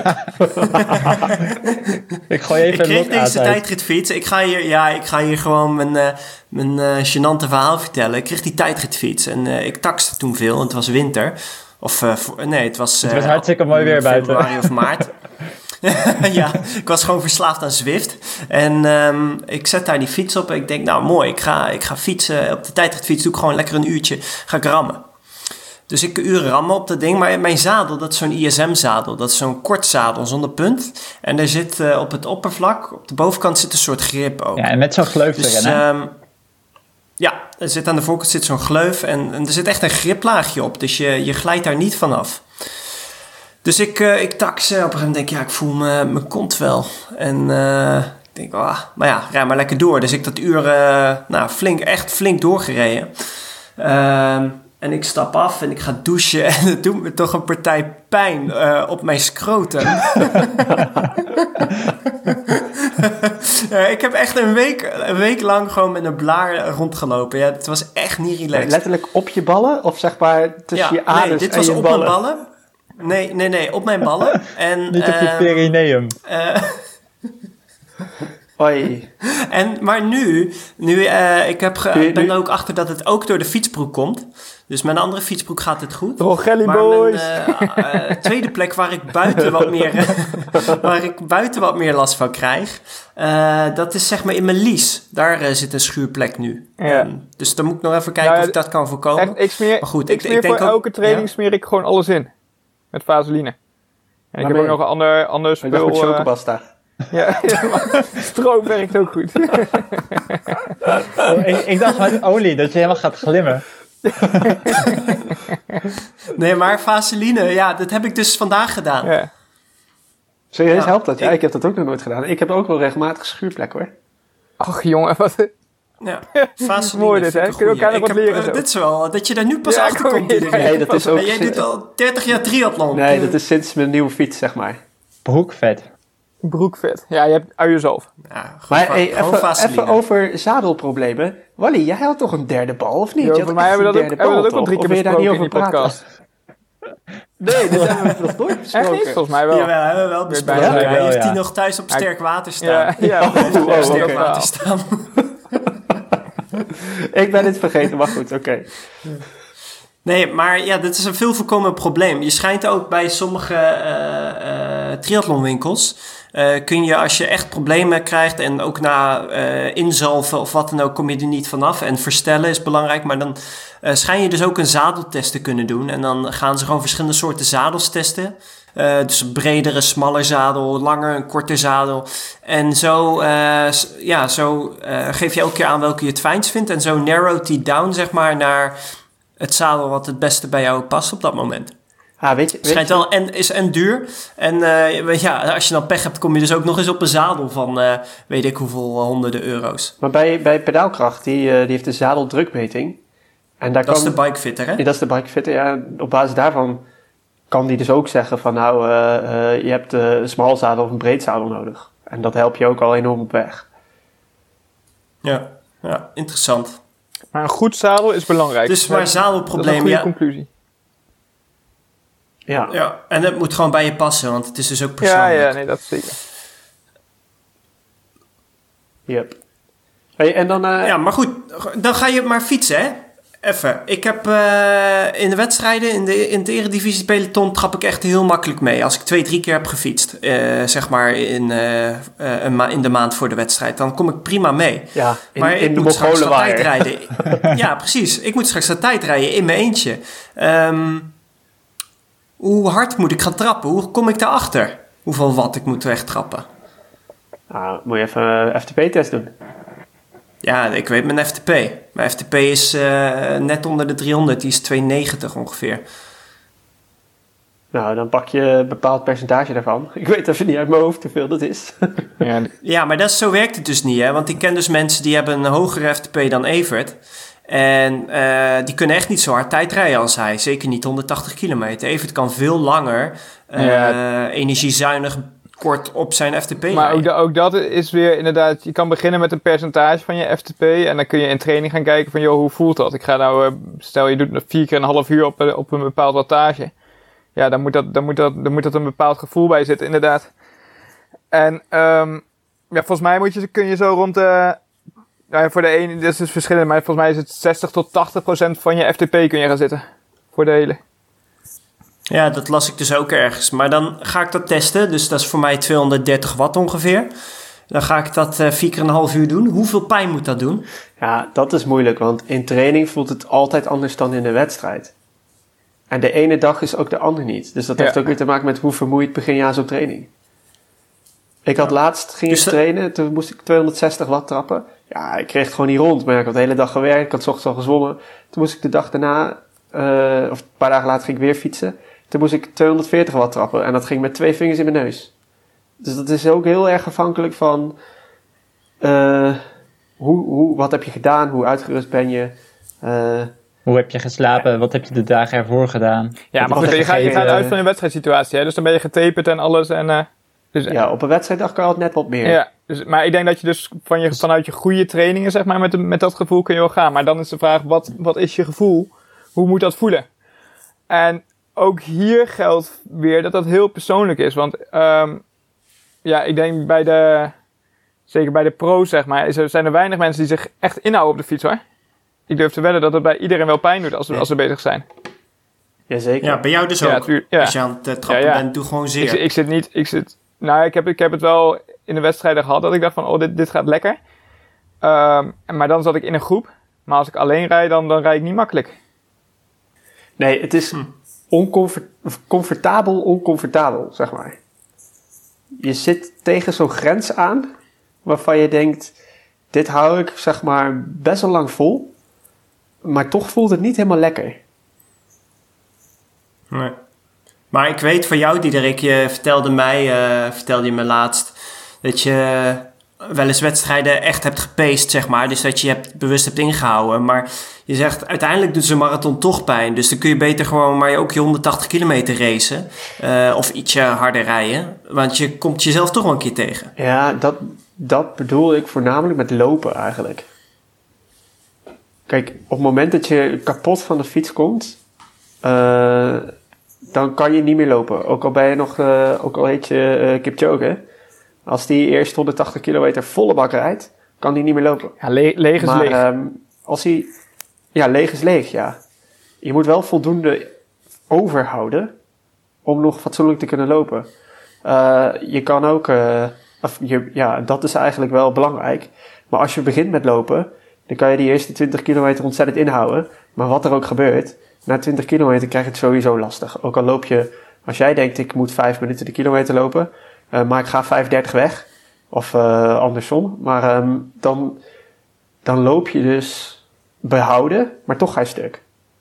ik gooi even ik kreeg deze tijdritfiets. Ik ga hier, ja, ik ga hier gewoon mijn, uh, mijn uh, gênante verhaal vertellen. Ik kreeg die tijdritfiets en uh, ik taxte toen veel. En het was winter. Of uh, nee, het was... Uh, het was hartstikke mooi weer buiten. Februari of maart. ja, ik was gewoon verslaafd aan Zwift. En um, ik zet daar die fiets op en ik denk, nou mooi, ik ga, ik ga fietsen. Op de tijdritfiets doe ik gewoon lekker een uurtje. Ga ik rammen. Dus ik uren rammen op dat ding. Maar mijn zadel, dat is zo'n I S M-zadel. Dat is zo'n kort zadel zonder punt. En er zit uh, op het oppervlak, op de bovenkant zit een soort grip ook. Ja, en met zo'n gleuf dus, erin, hè? Um, ja, er zit aan de voorkant zit zo'n gleuf. En, en er zit echt een griplaagje op. Dus je, je glijdt daar niet vanaf. Dus ik, uh, ik tax, uh, op een gegeven moment denk ik, ja, ik voel me, mijn kont wel. En uh, ik denk, ah, maar ja, rij maar lekker door. Dus ik dat uur, uh, nou, flink, echt flink doorgereden. Uh, en ik stap af en ik ga douchen en het doet me toch een partij pijn uh, op mijn scrotum. uh, ik heb echt een week, een week lang gewoon met een blaar rondgelopen. Ja, het was echt niet relaxed. Letterlijk op je ballen of zeg maar tussen ja, je anus nee, dit en was je op ballen? mijn ballen. Nee, nee, nee, op mijn ballen. En, Niet op je uh, perineum. Uh, Hoi. En, maar nu, nu uh, ik heb ge, nu, ben nu? er ook achter dat het ook door de fietsbroek komt. Dus mijn andere fietsbroek gaat het goed. Oh, Gelly maar boys! mijn uh, uh, tweede plek waar ik buiten wat meer, waar ik buiten wat meer last van krijg, uh, dat is zeg maar in mijn lies. Daar uh, zit een schuurplek nu. Ja. Um, dus dan moet ik nog even kijken nou, ja, of ik dat kan voorkomen. Echt, ik smeer, maar goed, ik ik, smeer ik denk voor ook, elke training ja? smeer ik gewoon alles in. Met vaseline. En ik heb Waarmee? ook nog een ander, ander Ik dacht spul. met uh, chocobasta. ja, stroop werkt ook goed. ik, ik dacht met olie, dat je helemaal gaat glimmen. Nee, maar vaseline, ja, dat heb ik dus vandaag gedaan. Ja. Serieus, Ja, helpt dat? Ja, ik- ik heb dat ook nog nooit gedaan. Ik heb ook wel regelmatig schuurplek hoor. Ach jongen, wat... Ja, vaseline Mooi dit, vind hè? ik een Kun je elkaar goeie. nog Ik wat heb, leren uh, zo? Dit is wel, dat je daar nu pas Ja, achter kom komt. je- iedereen. Nee, dat is ook... En jij doet al dertig jaar triathlon. Nee, dat is sinds mijn nieuwe fiets, zeg maar. Broekvet. Broekvet. Ja, je hebt uienzalf. Ja, gewoon Maar va- hey, gewoon even, vaseline. even over zadelproblemen. Wally, jij had toch een derde bal, of niet? Jo, Je had voor mij echt hebben we een dat ook, derde hebben we dat ook bal, al drie toch? keer Of wil je daar besproken niet in die over podcast. Nee, dit hebben we nog nooit Echt besproken. niet? Volgens mij wel. Jawel, hebben we wel besproken. bijna Hij wel, heeft ja. die nog thuis op sterk water staan. Ja, ja. Oh, oh, Op oh, sterk oké. water staan. Ik ben het vergeten, maar goed, oké. Okay. Nee, maar ja, dit is een veel voorkomend probleem. Je schijnt ook bij sommige uh, uh, triathlonwinkels... Uh, kun je, als je echt problemen krijgt... en ook na uh, inzalven of wat dan ook... kom je er niet vanaf. En verstellen is belangrijk. Maar dan uh, schijn je dus ook een zadeltest te kunnen doen. En dan gaan ze gewoon verschillende soorten zadels testen. Uh, dus een bredere, smaller zadel, langer, een korter zadel. En zo, uh, ja, zo uh, geef je elke keer aan welke je het fijnst vindt. En zo narrowt die down, zeg maar, naar het zadel wat het beste bij jou past op dat moment. Ah, weet je, Het schijnt wel en, is en duur. En uh, ja, als je dan pech hebt, kom je dus ook nog eens op een zadel van uh, weet ik hoeveel uh, honderden euro's. Maar bij, bij Pedaalkracht, die, uh, die heeft een zadeldrukmeting. En daar Dat kan, is de bikefitter, hè? Ja, dat is de bikefitter, ja. Op basis daarvan kan die dus ook zeggen van nou, uh, uh, je hebt uh, een smal zadel of een breed zadel nodig. En dat helpt je ook al enorm op weg. Ja, ja, interessant. Maar een goed zadel is belangrijk. Dus maar dat is een zadelprobleem, goede ja. conclusie. Ja. Ja, en het moet gewoon bij je passen, want het is dus ook Ja, persoonlijk. ja, nee, dat is zeker. Yep. Hey, en dan... Uh, Ja, maar goed, dan ga je maar fietsen, hè? Even. Ik heb uh, in de wedstrijden, in de, in de eredivisie peloton, trap ik echt heel makkelijk mee. Als ik twee, drie keer heb gefietst, uh, zeg maar in, uh, uh, een ma- in de maand voor de wedstrijd, dan kom ik prima mee. Ja, in, maar in ik de moet straks de tijd Mongolenwaaier. rijden. Ja, precies. Ik moet straks de tijd rijden in mijn eentje. Um, hoe hard moet ik gaan trappen? Hoe kom ik daarachter? Hoeveel watt ik moet wegtrappen? Nou, moet je even een F T P-test doen. Ja, ik weet mijn F T P. Mijn F T P is uh, net onder de driehonderd. Die is tweehonderdnegentig ongeveer. Nou, dan pak je een bepaald percentage daarvan. Ik weet even niet uit mijn hoofd hoeveel dat is. ja, ja, maar dat, zo werkt het dus niet. Hè? Want ik ken dus mensen die hebben een hogere F T P dan Evert. En uh, die kunnen echt niet zo hard tijdrijden als hij. Zeker niet honderdtachtig kilometer. Evert kan veel langer uh, ja. energiezuinig kort op zijn F T P maar rijden. Ook, de, ook dat is weer inderdaad... Je kan beginnen met een percentage van je F T P. En dan kun je in training gaan kijken van... joh, hoe voelt dat? Ik ga nou... Uh, stel, je doet vier keer een half uur op, op een bepaald wattage. Ja, dan moet, dat, dan, moet dat, dan moet dat een bepaald gevoel bij zitten, inderdaad. En um, ja, volgens mij moet je, kun je zo rond de... Nou, voor de ene, dat is dus verschillend, maar volgens mij is het zestig tot tachtig procent van je F T P kun je gaan zitten. Voor de hele. Ja, dat las ik dus ook ergens. Maar dan ga ik dat testen. Dus dat is voor mij tweehonderddertig watt ongeveer. Dan ga ik dat uh, vier keer een half uur doen. Hoeveel pijn moet dat doen? Ja, dat is moeilijk, want in training voelt het altijd anders dan in de wedstrijd. En de ene dag is ook de andere niet. Dus dat heeft ja. ook weer te maken met hoe vermoeid begin je aan zo'n training. Ik had ja. laatst, ging dus ik trainen, toen moest ik tweehonderdzestig watt trappen. Ja, ik kreeg het gewoon niet rond, maar ik had de hele dag gewerkt, ik had 's ochtends al gezwommen. Toen moest ik de dag daarna, uh, of een paar dagen later ging ik weer fietsen. Toen moest ik tweehonderdveertig watt trappen en dat ging met twee vingers in mijn neus. Dus dat is ook heel erg afhankelijk van, uh, hoe, hoe, wat heb je gedaan, hoe uitgerust ben je, uh, hoe heb je geslapen? Wat heb je de dagen ervoor gedaan? Ja, maar goed, je gaat, je gaat uit van een wedstrijdsituatie, hè? Dus dan ben je getaperd en alles. En, uh, dus, ja, op een wedstrijddag kan je altijd net wat meer. Ja, dus, maar ik denk dat je dus, van je vanuit je goede trainingen, zeg maar, met, de, met dat gevoel kun je wel gaan. Maar dan is de vraag, wat, wat is je gevoel? Hoe moet dat voelen? En ook hier geldt weer dat dat heel persoonlijk is. Want um, ja, ik denk bij de, zeker bij de pro's, zeg maar, is er, zijn er weinig mensen die zich echt inhouden op de fiets, hoor. Ik durf te wedden dat het bij iedereen wel pijn doet als, als ze bezig zijn. Jazeker. Ja, bij jou dus ja, ook. Tuur, ja. Als je aan het trappen ja, ja. bent, doe gewoon zeer. Ik, ik zit niet... Ik zit, nou, ik heb, ik heb het wel in de wedstrijden gehad dat ik dacht van, oh, dit, dit gaat lekker. Um, maar dan zat ik in een groep. Maar als ik alleen rijd, dan, dan rijd ik niet makkelijk. Nee, het is hm. oncomfort, comfortabel, oncomfortabel, zeg maar. Je zit tegen zo'n grens aan, waarvan je denkt... Dit hou ik, zeg maar, best wel lang vol. Maar toch voelt het niet helemaal lekker. Nee. Maar ik weet van jou, Diederik, je vertelde mij, uh, vertelde je me laatst... dat je wel eens wedstrijden echt hebt gepaced, zeg maar. Dus dat je hebt, bewust hebt ingehouden. Maar je zegt, uiteindelijk doet zo'n marathon toch pijn. Dus dan kun je beter gewoon maar ook je honderdtachtig kilometer racen. Uh, of ietsje harder rijden. Want je komt jezelf toch wel een keer tegen. Ja, dat... Dat bedoel ik voornamelijk met lopen eigenlijk. Kijk, op het moment dat je kapot van de fiets komt, uh, dan kan je niet meer lopen. Ook al ben je nog, uh, ook al heet je uh, Kipchoge. Als die eerst honderdtachtig kilometer volle bak rijdt, kan die niet meer lopen. Ja, le- leeg is maar, leeg. Um, als hij, ja, leeg is leeg, ja. Je moet wel voldoende overhouden om nog fatsoenlijk te kunnen lopen. Uh, je kan ook... Uh, Of je, ja, dat is eigenlijk wel belangrijk. Maar als je begint met lopen, dan kan je die eerste twintig kilometer ontzettend inhouden. Maar wat er ook gebeurt, na twintig kilometer krijg je het sowieso lastig. Ook al loop je, als jij denkt ik moet vijf minuten de kilometer lopen, uh, maar ik ga vijfendertig weg. Of uh, andersom. Maar um, dan, dan loop je dus behouden, maar toch ga je stuk.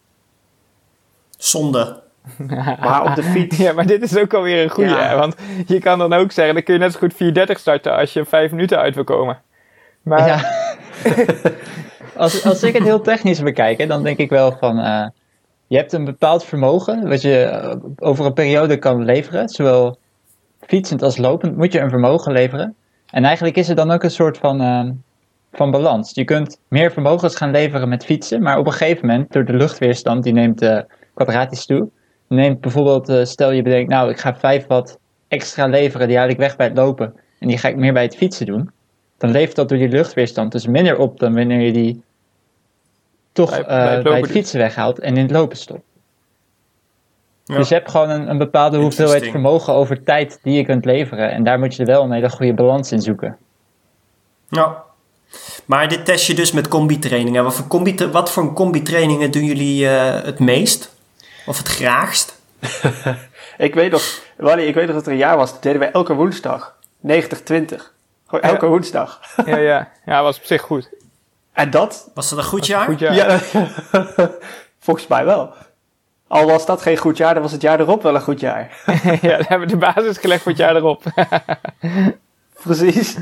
Zonde. Maar op de fiets... Ja, maar dit is ook alweer een goeie. Ja. Want je kan dan ook zeggen, dan kun je net zo goed vier dertig starten als je vijf minuten uit wil komen. Maar... Ja. als, als ik het heel technisch bekijk, dan denk ik wel van... Uh, je hebt een bepaald vermogen wat je uh, over een periode kan leveren. Zowel fietsend als lopend moet je een vermogen leveren. En eigenlijk is er dan ook een soort van, uh, van balans. Je kunt meer vermogens gaan leveren met fietsen. Maar op een gegeven moment, door de luchtweerstand, die neemt uh, kwadratisch toe... Neemt bijvoorbeeld, uh, stel je bedenkt, nou ik ga vijf watt extra leveren, die haal ik weg bij het lopen. En die ga ik meer bij het fietsen doen. Dan levert dat door die luchtweerstand dus minder op dan wanneer je die toch bij, uh, bij, het, bij het fietsen weghaalt en in het lopen stopt. Ja. Dus je hebt gewoon een, een bepaalde hoeveelheid vermogen over tijd die je kunt leveren. En daar moet je wel een hele goede balans in zoeken. Ja. Maar dit test je dus met combi-trainingen. Wat voor, combi, wat voor combi-trainingen doen jullie uh, het meest? Of het graagst? ik weet nog, Wally, ik weet nog dat er een jaar was, dat deden wij elke woensdag. negentig twintig. Gewoon elke ja. woensdag. ja, ja. Ja, was op zich goed. En dat... Was dat een goed jaar? Goed jaar. Ja, volgens mij wel. Al was dat geen goed jaar, dan was het jaar erop wel een goed jaar. ja, dan hebben we de basis gelegd voor het jaar erop. Precies.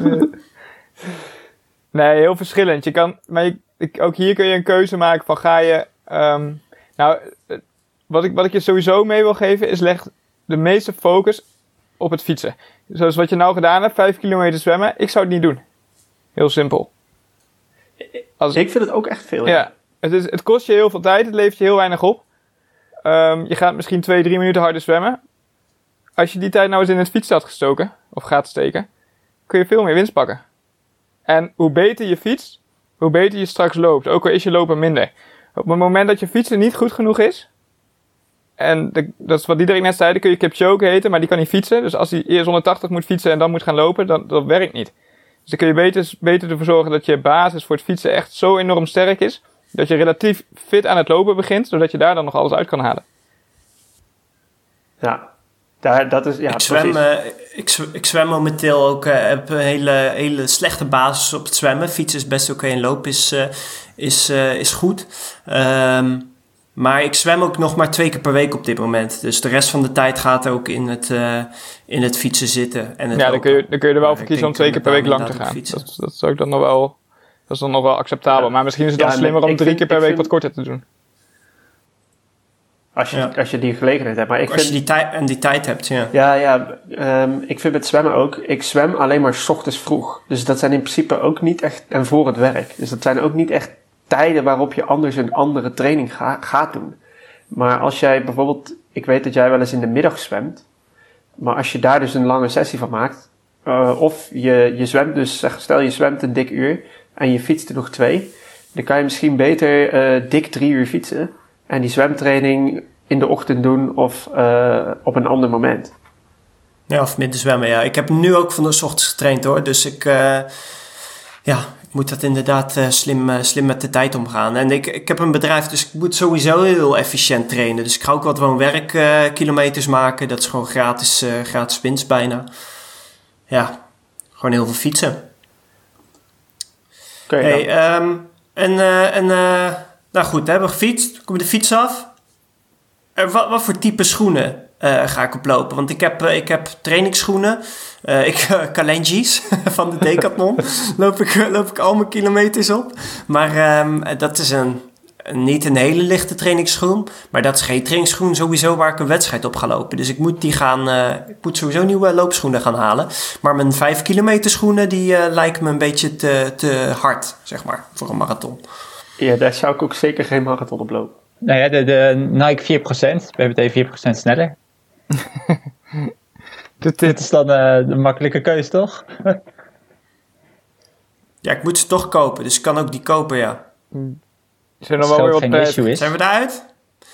Nee, heel verschillend. Je kan, maar je, ik, ook hier kun je een keuze maken van ga je... Um, nou, wat ik, wat ik je sowieso mee wil geven is leg de meeste focus op het fietsen. Zoals wat je nou gedaan hebt, vijf kilometer zwemmen. Ik zou het niet doen. Heel simpel. Als, ik vind het ook echt veel. Ja, ja het, is, het kost je heel veel tijd. Het levert je heel weinig op. Um, je gaat misschien twee, drie minuten harder zwemmen. Als je die tijd nou eens in het fietsen had gestoken, of gaat steken, kun je veel meer winst pakken. En hoe beter je fietst, hoe beter je straks loopt. Ook al is je lopen minder. Op het moment dat je fietsen niet goed genoeg is, en de, dat is wat Diederik net zei, dan kun je Kipchoge heten, maar die kan niet fietsen. Dus als hij eerst honderdtachtig moet fietsen en dan moet gaan lopen, dan dat werkt niet. Dus dan kun je beter, beter ervoor zorgen dat je basis voor het fietsen echt zo enorm sterk is, dat je relatief fit aan het lopen begint, zodat je daar dan nog alles uit kan halen. Ja, daar, dat is, ja, ik, zwem, uh, ik, zw- ik zwem momenteel ook, uh, heb een hele, hele slechte basis op het zwemmen. Fietsen is best oké okay en lopen is, uh, is, uh, is goed. Um, maar ik zwem ook nog maar twee keer per week op dit moment. Dus de rest van de tijd gaat ook in het, uh, in het fietsen zitten. En het ja, dan kun, je, dan kun je er wel voor kiezen om twee keer per week lang te gaan. Dat, dat is ook dan nog wel, dat is dan nog wel acceptabel. Ja. Maar misschien is het dan ja, slimmer om drie vind, keer per week vind... wat korter te doen. Als je, ja. als je die gelegenheid hebt. Maar ik als vind, je die tijd en die tijd hebt, ja. Ja, ja um, ik vind met zwemmen ook. Ik zwem alleen maar 's ochtends vroeg. Dus dat zijn in principe ook niet echt... En voor het werk. Dus dat zijn ook niet echt tijden waarop je anders een andere training ga, gaat doen. Maar als jij bijvoorbeeld... Ik weet dat jij wel eens in de middag zwemt. Maar als je daar dus een lange sessie van maakt... Uh, of je, je zwemt dus... Stel je zwemt een dik uur... En je fietst er nog twee... Dan kan je misschien beter uh, dik drie uur fietsen... En die zwemtraining in de ochtend doen of uh, op een ander moment. Ja, of midden zwemmen, ja. Ik heb nu ook van de 's ochtends getraind hoor. Dus ik, uh, ja, ik moet dat inderdaad uh, slim, uh, slim met de tijd omgaan. En ik, ik heb een bedrijf, dus ik moet sowieso heel efficiënt trainen. Dus ik ga ook wat woon-werkkilometers uh, maken. Dat is gewoon gratis, uh, gratis winst bijna. Ja, gewoon heel veel fietsen. Okay, hey, ja. um, en... Uh, en uh, Nou goed, we hebben gefietst. Kom je de fiets af. Uh, wat, wat voor type schoenen uh, ga ik oplopen? Want ik heb, uh, ik heb trainingsschoenen. Uh, ik uh, Kalenji's van de Decathlon. loop, ik, loop ik al mijn kilometers op. Maar um, dat is een, niet een hele lichte trainingsschoen. Maar dat is geen trainingsschoen sowieso waar ik een wedstrijd op ga lopen. Dus ik moet, die gaan, uh, ik moet sowieso nieuwe loopschoenen gaan halen. Maar mijn vijf kilometer schoenen die uh, lijken me een beetje te, te hard, zeg maar, voor een marathon. Ja, daar zou ik ook zeker geen marathon op lopen. Nou ja, de, de Nike vier procent. We hebben het even vier procent sneller. dit, dit is dan uh, de makkelijke keus, toch? Ja, ik moet ze toch kopen. Dus ik kan ook die kopen, ja. Zijn er wel weer wat prijzen? Zijn we daaruit?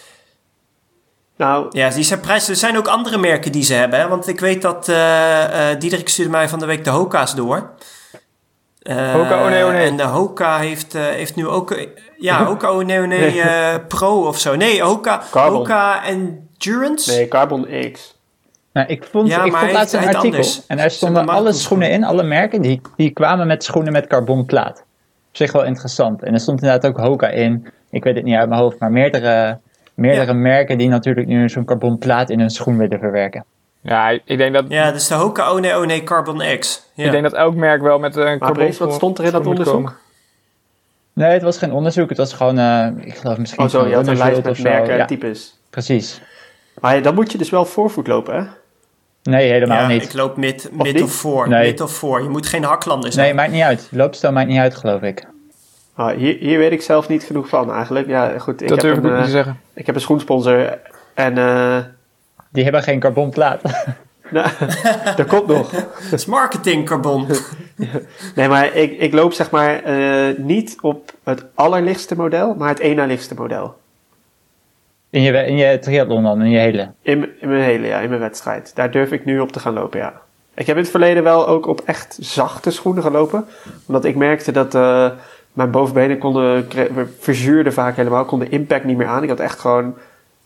Nou, ja, die zijn prijzen. Er zijn ook andere merken die ze hebben. Hè? Want ik weet dat uh, uh, Diederik stuurde mij van de week de Hoka's door. Uh, Hoka One One. En de Hoka heeft, uh, heeft nu ook... Uh, ja, Hoka One One uh, Pro of zo. Nee, Hoka, Hoka Endurance. Nee, Carbon X. Nou, ik vond, ja, ik vond laatst een artikel. Anders. En daar stonden alle schoenen in, alle merken, die, die kwamen met schoenen met carbonplaat. Op zich wel interessant. En er stond inderdaad ook Hoka in. Ik weet het niet uit mijn hoofd, maar meerdere, meerdere ja. merken die natuurlijk nu zo'n carbonplaat in hun schoen willen verwerken. Ja, ik denk dat... Ja, dus de Hoka One One Carbon X. Ja. Ik denk dat elk merk wel met een carbon... Maar wat stond er in dat onderzoek? Komen. Nee, het was geen onderzoek. Het was gewoon, uh, ik geloof misschien... Oh zo, je had een lijst met merken en ja. types. Precies. Maar dan moet je dus wel voorvoet lopen, hè? Nee, helemaal ja, niet. ik loop mid, mid of, of voor. Nee. Mid of voor. Je moet geen haklanders zijn. Nee, maakt niet uit. Loopstijl maakt niet uit, geloof ik. Oh, hier, hier weet ik zelf niet genoeg van, eigenlijk. Ja, goed. Ik dat heb durf een, ik niet te uh, zeggen. Ik heb een schoensponsor en... Uh, Die hebben geen carbonplaat. Nou, dat komt nog. Dat is marketing carbon. Nee, maar ik, ik loop zeg maar uh, niet op het allerlichtste model, maar het één na lichtste model. In je, in je triathlon dan, in je hele? In, in mijn hele, ja, in mijn wedstrijd. Daar durf ik nu op te gaan lopen, ja. Ik heb in het verleden wel ook op echt zachte schoenen gelopen. Omdat ik merkte dat uh, mijn bovenbenen konden, verzuurden vaak helemaal, kon de impact niet meer aan. Ik had echt gewoon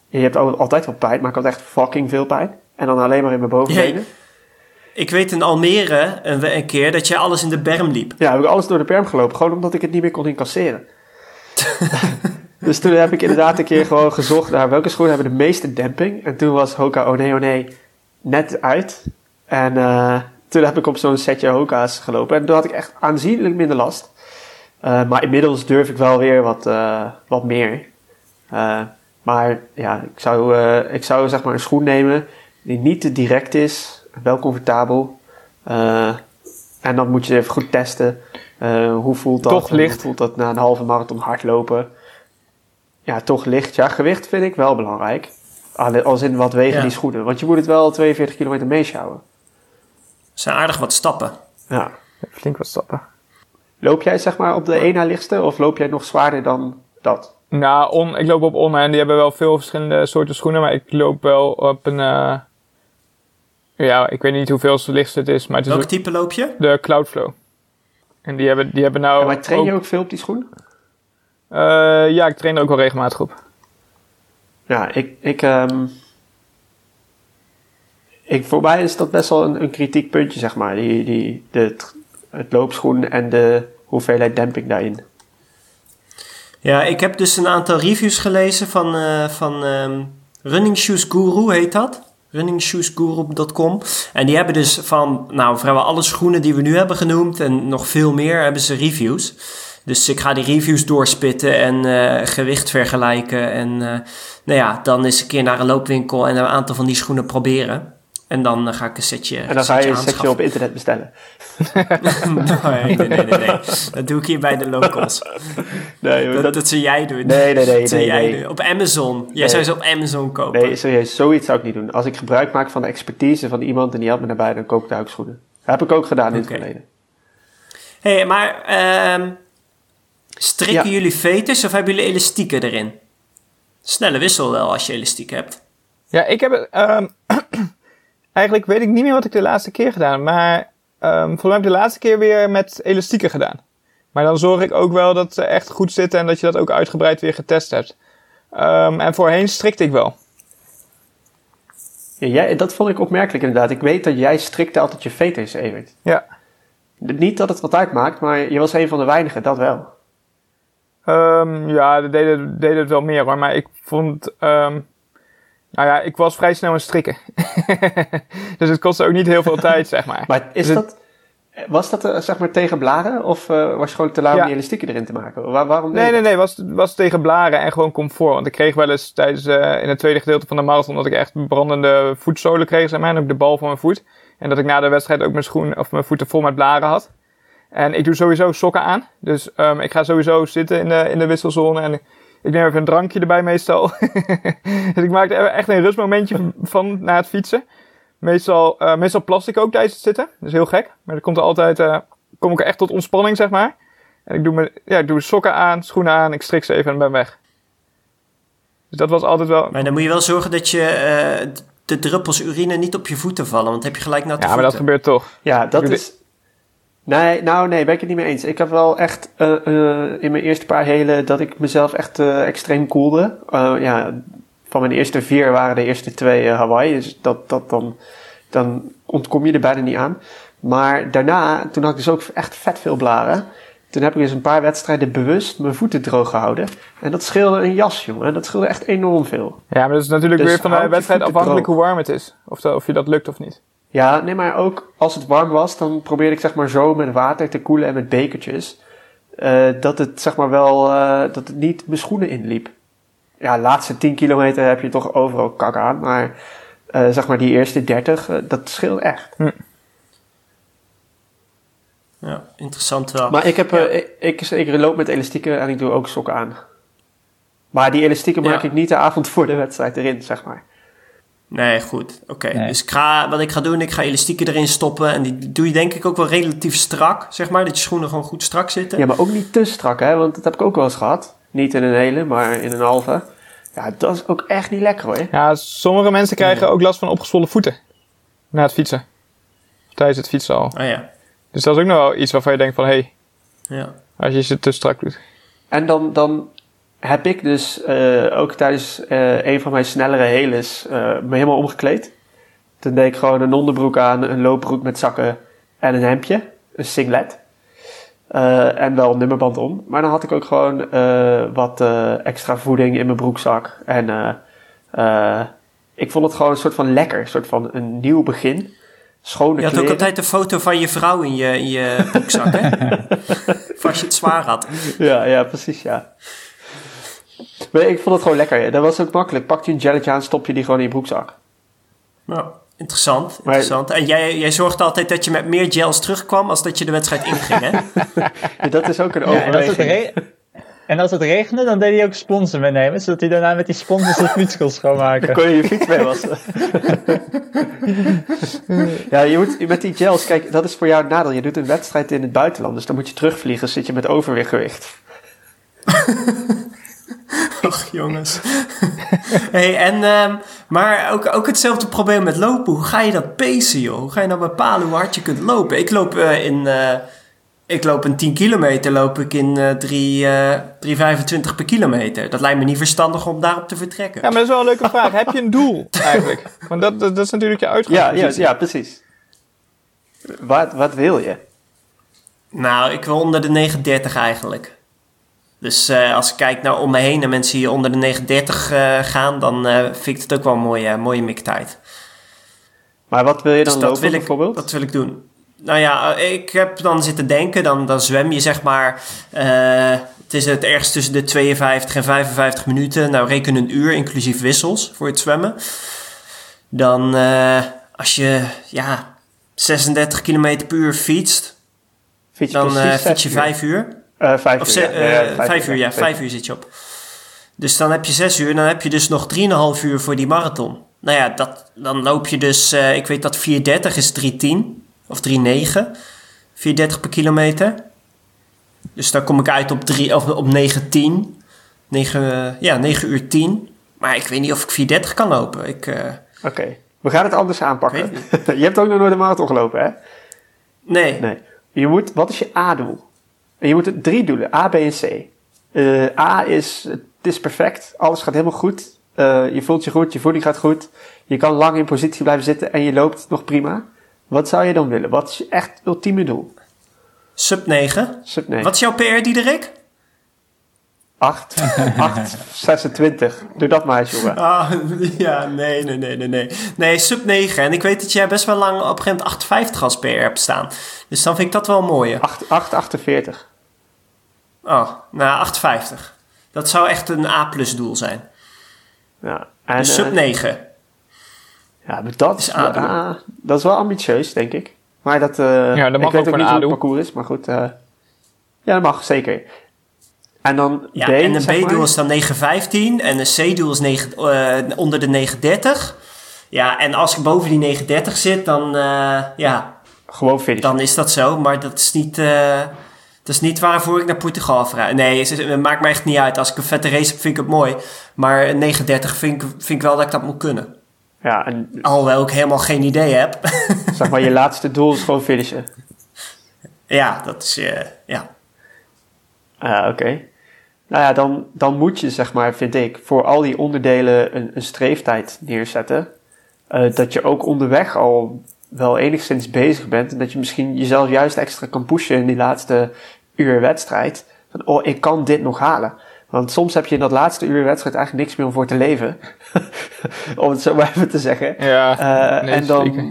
je hebt altijd wel pijn, maar ik had echt fucking veel pijn. En dan alleen maar in mijn bovenbenen. Ja, ik weet in Almere een, een keer dat je alles in de berm liep. Ja, heb ik alles door de berm gelopen. Gewoon omdat ik het niet meer kon incasseren. Dus toen heb ik inderdaad een keer gewoon gezocht naar welke schoenen hebben de meeste demping. En toen was Hoka One One net uit. En uh, toen heb ik op zo'n setje Hoka's gelopen. En toen had ik echt aanzienlijk minder last. Uh, maar inmiddels durf ik wel weer wat, uh, wat meer. Uh, maar ja, ik zou, uh, ik zou zeg maar een schoen nemen die niet te direct is. Wel comfortabel. Uh, en dan moet je even goed testen. Uh, hoe voelt dat? Toch licht. Hoe voelt dat na een halve marathon hardlopen? Ja, toch licht. Ja, gewicht vind ik wel belangrijk. Als in wat wegen ja. die schoenen. Want je moet het wel tweeënveertig kilometer meeschouwen. Zijn aardig wat stappen. Ja. Flink wat stappen. Loop jij zeg maar op de één na lichtste of loop jij nog zwaarder dan dat? Nou, on, ik loop op On en die hebben wel veel verschillende soorten schoenen. Maar ik loop wel op een... Uh, ja, ik weet niet hoeveel het lichtste het is. Maar het is Welk type loop je? De Cloudflow. En die hebben, die hebben nou... Ja, maar train je ook, ook veel op die schoen? Uh, ja, ik train er ook wel regelmatig op. Ja, ik... ik, um, ik voor mij is dat best wel een, een kritiek puntje, zeg maar. Die, die, de, het loopschoen en de hoeveelheid demping daarin. Ja, ik heb dus een aantal reviews gelezen van, uh, van um, Running Shoes Guru, heet dat. running shoes guru dot com. En die hebben dus van, nou, vrijwel alle schoenen die we nu hebben genoemd en nog veel meer, hebben ze reviews. Dus ik ga die reviews doorspitten en uh, gewicht vergelijken. En uh, nou ja, dan eens een keer naar een loopwinkel en een aantal van die schoenen proberen. En dan uh, ga ik een setje En dan ga je een setje op internet bestellen. nee, nee, nee, nee, nee. Dat doe ik hier bij de locals. Nee, dat, dat, dat zou jij doen. Nee, nee, nee. Dat zou nee, jij nee. doen. Op Amazon. Jij nee. zou ze op Amazon kopen. Nee, serieus. Zoiets zou ik niet doen. Als ik gebruik maak van de expertise van iemand en die helpt me daarbij, dan koop ik daar ook schoenen. Dat heb ik ook gedaan in okay. het verleden. Hé, hey, maar uh, strikken ja. jullie veters of hebben jullie elastieken erin? Snelle wissel wel als je elastiek hebt. Ja, ik heb het... Um, eigenlijk weet ik niet meer wat ik de laatste keer gedaan. Maar um, volgens mij heb ik de laatste keer weer met elastieken gedaan. Maar dan zorg ik ook wel dat ze echt goed zitten en dat je dat ook uitgebreid weer getest hebt. Um, en voorheen strikte ik wel. Ja, jij, dat vond ik opmerkelijk inderdaad. Ik weet dat jij strikte altijd je veters, Evert. Ja. Niet dat het wat uitmaakt, maar je was een van de weinigen, dat wel. Um, ja, dat deden, deden het wel meer hoor. Maar ik vond... Um, nou ja, ik was vrij snel aan het strikken. Dus het kostte ook niet heel veel tijd, zeg maar. Maar is dus dat... Was dat uh, zeg maar tegen blaren? Of uh, was je gewoon te lui om ja. die elastieken erin te maken? Waar, waarom nee, nee, nee. Het was, was tegen blaren en gewoon comfort. Want ik kreeg wel eens tijdens uh, in het tweede gedeelte van de marathon dat ik echt brandende voetzolen kreeg, zeg maar. En ook de bal van mijn voet. En dat ik na de wedstrijd ook mijn schoen of mijn voeten vol met blaren had. En ik doe sowieso sokken aan. Dus um, ik ga sowieso zitten in de, in de wisselzone. En ik neem even een drankje erbij meestal. Dus ik maak er echt een rustmomentje van na het fietsen. Meestal, uh, meestal plas ik ook tijdens het zitten. Dat is heel gek. Maar dan komt er altijd, uh, kom ik er echt tot ontspanning, zeg maar. En ik doe, me, ja, ik doe sokken aan, schoenen aan, ik strik ze even en ben weg. Dus dat was altijd wel... Maar dan moet je wel zorgen dat je uh, de druppels urine niet op je voeten vallen. Want dan heb je gelijk natte ja, voeten. Ja, maar dat gebeurt toch. Ja, dat is... Nee, nou nee, ben ik het niet mee eens. Ik heb wel echt uh, uh, in mijn eerste paar helen dat ik mezelf echt uh, extreem koelde. Uh, ja, van mijn eerste vier waren de eerste twee uh, Hawaii. Dus dat, dat dan, dan ontkom je er bijna niet aan. Maar daarna, toen had ik dus ook echt vet veel blaren. Toen heb ik dus een paar wedstrijden bewust mijn voeten droog gehouden. En dat scheelde een jas, jongen. Dat scheelde echt enorm veel. Ja, maar dat is natuurlijk dus weer van de wedstrijd afhankelijk droog. Hoe warm het is. Of, dat, of je dat lukt of niet. Ja, nee, maar ook als het warm was, dan probeerde ik zeg maar zo met water te koelen en met bekertjes. Uh, dat het zeg maar wel, uh, dat het niet mijn schoenen inliep. Ja, de laatste tien kilometer heb je toch overal kak aan. Maar uh, zeg maar die eerste dertig, uh, dat scheelt echt. Hm. Ja, interessant wel. Maar ik, heb, ja. uh, ik, ik, ik loop met elastieken en ik doe ook sokken aan. Maar die elastieken maak ja. ik niet de avond voor de wedstrijd erin, zeg maar. Nee, goed. Oké. Okay. Nee. Dus ik ga, wat ik ga doen, ik ga elastieken erin stoppen. En die doe je denk ik ook wel relatief strak, zeg maar. Dat je schoenen gewoon goed strak zitten. Ja, maar ook niet te strak, hè. Want dat heb ik ook wel eens gehad. Niet in een hele, maar in een halve. Ja, dat is ook echt niet lekker, hoor. Ja, sommige mensen krijgen ja. ook last van opgezwollen voeten. Na het fietsen. Of tijdens het fietsen al. Oh ja. Dus dat is ook nog wel iets waarvan je denkt van, hé. Hey, ja. Als je ze te strak doet. En dan... dan heb ik dus uh, ook tijdens uh, een van mijn snellere heles uh, me helemaal omgekleed. Toen deed ik gewoon een onderbroek aan, een loopbroek met zakken en een hemdje, een singlet. Uh, en wel een nummerband om. Maar dan had ik ook gewoon uh, wat uh, extra voeding in mijn broekzak. En uh, uh, ik vond het gewoon een soort van lekker, een soort van een nieuw begin. Schone je had kleren. ook altijd een foto van je vrouw in je, in je broekzak, hè? Of als je het zwaar had. Ja, ja, precies, ja. Maar ik vond het gewoon lekker. Dat was ook makkelijk. Pak je een jelletje aan, stop je die gewoon in je broekzak. Nou, interessant. interessant. Maar, en jij, jij zorgde altijd dat je met meer gels terugkwam als dat je de wedstrijd inging, hè? Ja, dat is ook een ja, overweging. En, re- en als het regende, dan deed hij ook sponsor meenemen, zodat hij daarna met die sponsors de fiets kon schoonmaken. Dan kon je je fiets mee wassen. Ja, je moet met die gels, kijk, dat is voor jou een nadeel. Je doet een wedstrijd in het buitenland, dus dan moet je terugvliegen, zit je met overgewicht. Och, jongens. Hey, en, um, maar ook, ook hetzelfde probleem met lopen. Hoe ga je dat pacen, joh? Hoe ga je nou bepalen hoe hard je kunt lopen? Ik loop uh, in... Uh, ik loop een tien kilometer, loop ik in uh, drie komma vijfentwintig per kilometer. Dat lijkt me niet verstandig om daarop te vertrekken. Ja, maar dat is wel een leuke vraag. Heb je een doel, eigenlijk? Want dat, dat, dat is natuurlijk je uitgangspunt. Ja, ja, ja, precies. Wat, wat wil je? Nou, ik wil onder de negen dertig eigenlijk. Dus uh, als ik kijk naar om me heen en mensen hier onder de negen dertig uh, gaan, dan uh, vind ik het ook wel een mooie, mooie miktijd. Maar wat wil je dan dus lopen dat wil ik, bijvoorbeeld? Dat wil ik doen. Nou ja, ik heb dan zitten denken, dan, dan zwem je zeg maar, uh, het is het ergens tussen de tweeënvijftig en vijfenvijftig minuten. Nou, reken een uur, inclusief wissels voor het zwemmen. Dan uh, als je, ja, zesendertig kilometer per uur fietst, Fiets dan uh, fiets je uur. vijf uur. Uh, vijf of uur, ze, ja. uh, Ja, ja, vijf, vijf uur, ja, vijf uur zit je op. Dus dan heb je zes uur, dan heb je dus nog drieënhalf uur voor die marathon. Nou ja, dat, dan loop je dus, uh, ik weet dat vier dertig is drie tien. Of drie negen. vier dertig per kilometer. Dus dan kom ik uit op, drie, of op negen tien. negen, ja, negen uur tien. Maar ik weet niet of ik vier dertig kan lopen. Ik, uh, Oké, okay. We gaan het anders aanpakken. Je hebt ook nog nooit een marathon gelopen, hè? Nee. nee. Je moet, wat is je A-doel? En je moet drie doelen, A, B en C. Uh, A is, het is perfect. Alles gaat helemaal goed. Uh, je voelt je goed, je voeding gaat goed. Je kan lang in positie blijven zitten en je loopt nog prima. Wat zou je dan willen? Wat is je echt ultieme doel? Sub negen. Sub negen. Wat is jouw P R, Diederik? acht, acht, zesentwintig. Doe dat maar eens, jongen. Ah, ja, nee, nee, nee, nee, nee. Nee, sub negen. En ik weet dat jij best wel lang op een gegeven moment achtenvijftig als P R hebt staan. Dus dan vind ik dat wel mooi. acht achtenveertig. Oh, nou, achtenvijftig. Dat zou echt een A-plus doel zijn. Ja. En, dus sub negen. Ja, maar dat is, uh, dat is wel ambitieus, denk ik. Maar dat, uh, ja, dat mag ik weet ook ook niet hoe het A-doel. parcours is, maar goed. Uh, ja, dat mag, zeker. En dan ja, B, en een zeg B-doel maar. is dan negen vijftien en een C-doel is negen, uh, onder de negen dertig. Ja, en als ik boven die negen dertig zit, dan, uh, ja, gewoon finish. Dan is dat zo, maar dat is niet, uh, dat is niet waarvoor ik naar Portugal vraag. Nee, het, het maakt me echt niet uit. Als ik een vette race heb, vind ik het mooi. Maar negen dertig vind ik, vind ik wel dat ik dat moet kunnen. Ja, en alhoewel ik helemaal geen idee heb. Zeg maar, je laatste doel is gewoon finishen. Ja, dat is, uh, ja. Ah, oké. Okay. Nou ja, dan, dan moet je, zeg maar, vind ik, voor al die onderdelen een, een streeftijd neerzetten. Uh, dat je ook onderweg al wel enigszins bezig bent. En dat je misschien jezelf juist extra kan pushen in die laatste uur wedstrijd. Van, oh, ik kan dit nog halen. Want soms heb je in dat laatste uur wedstrijd eigenlijk niks meer om voor te leven. Om het zo maar even te zeggen. Ja, uh, nee, en dan, zeker.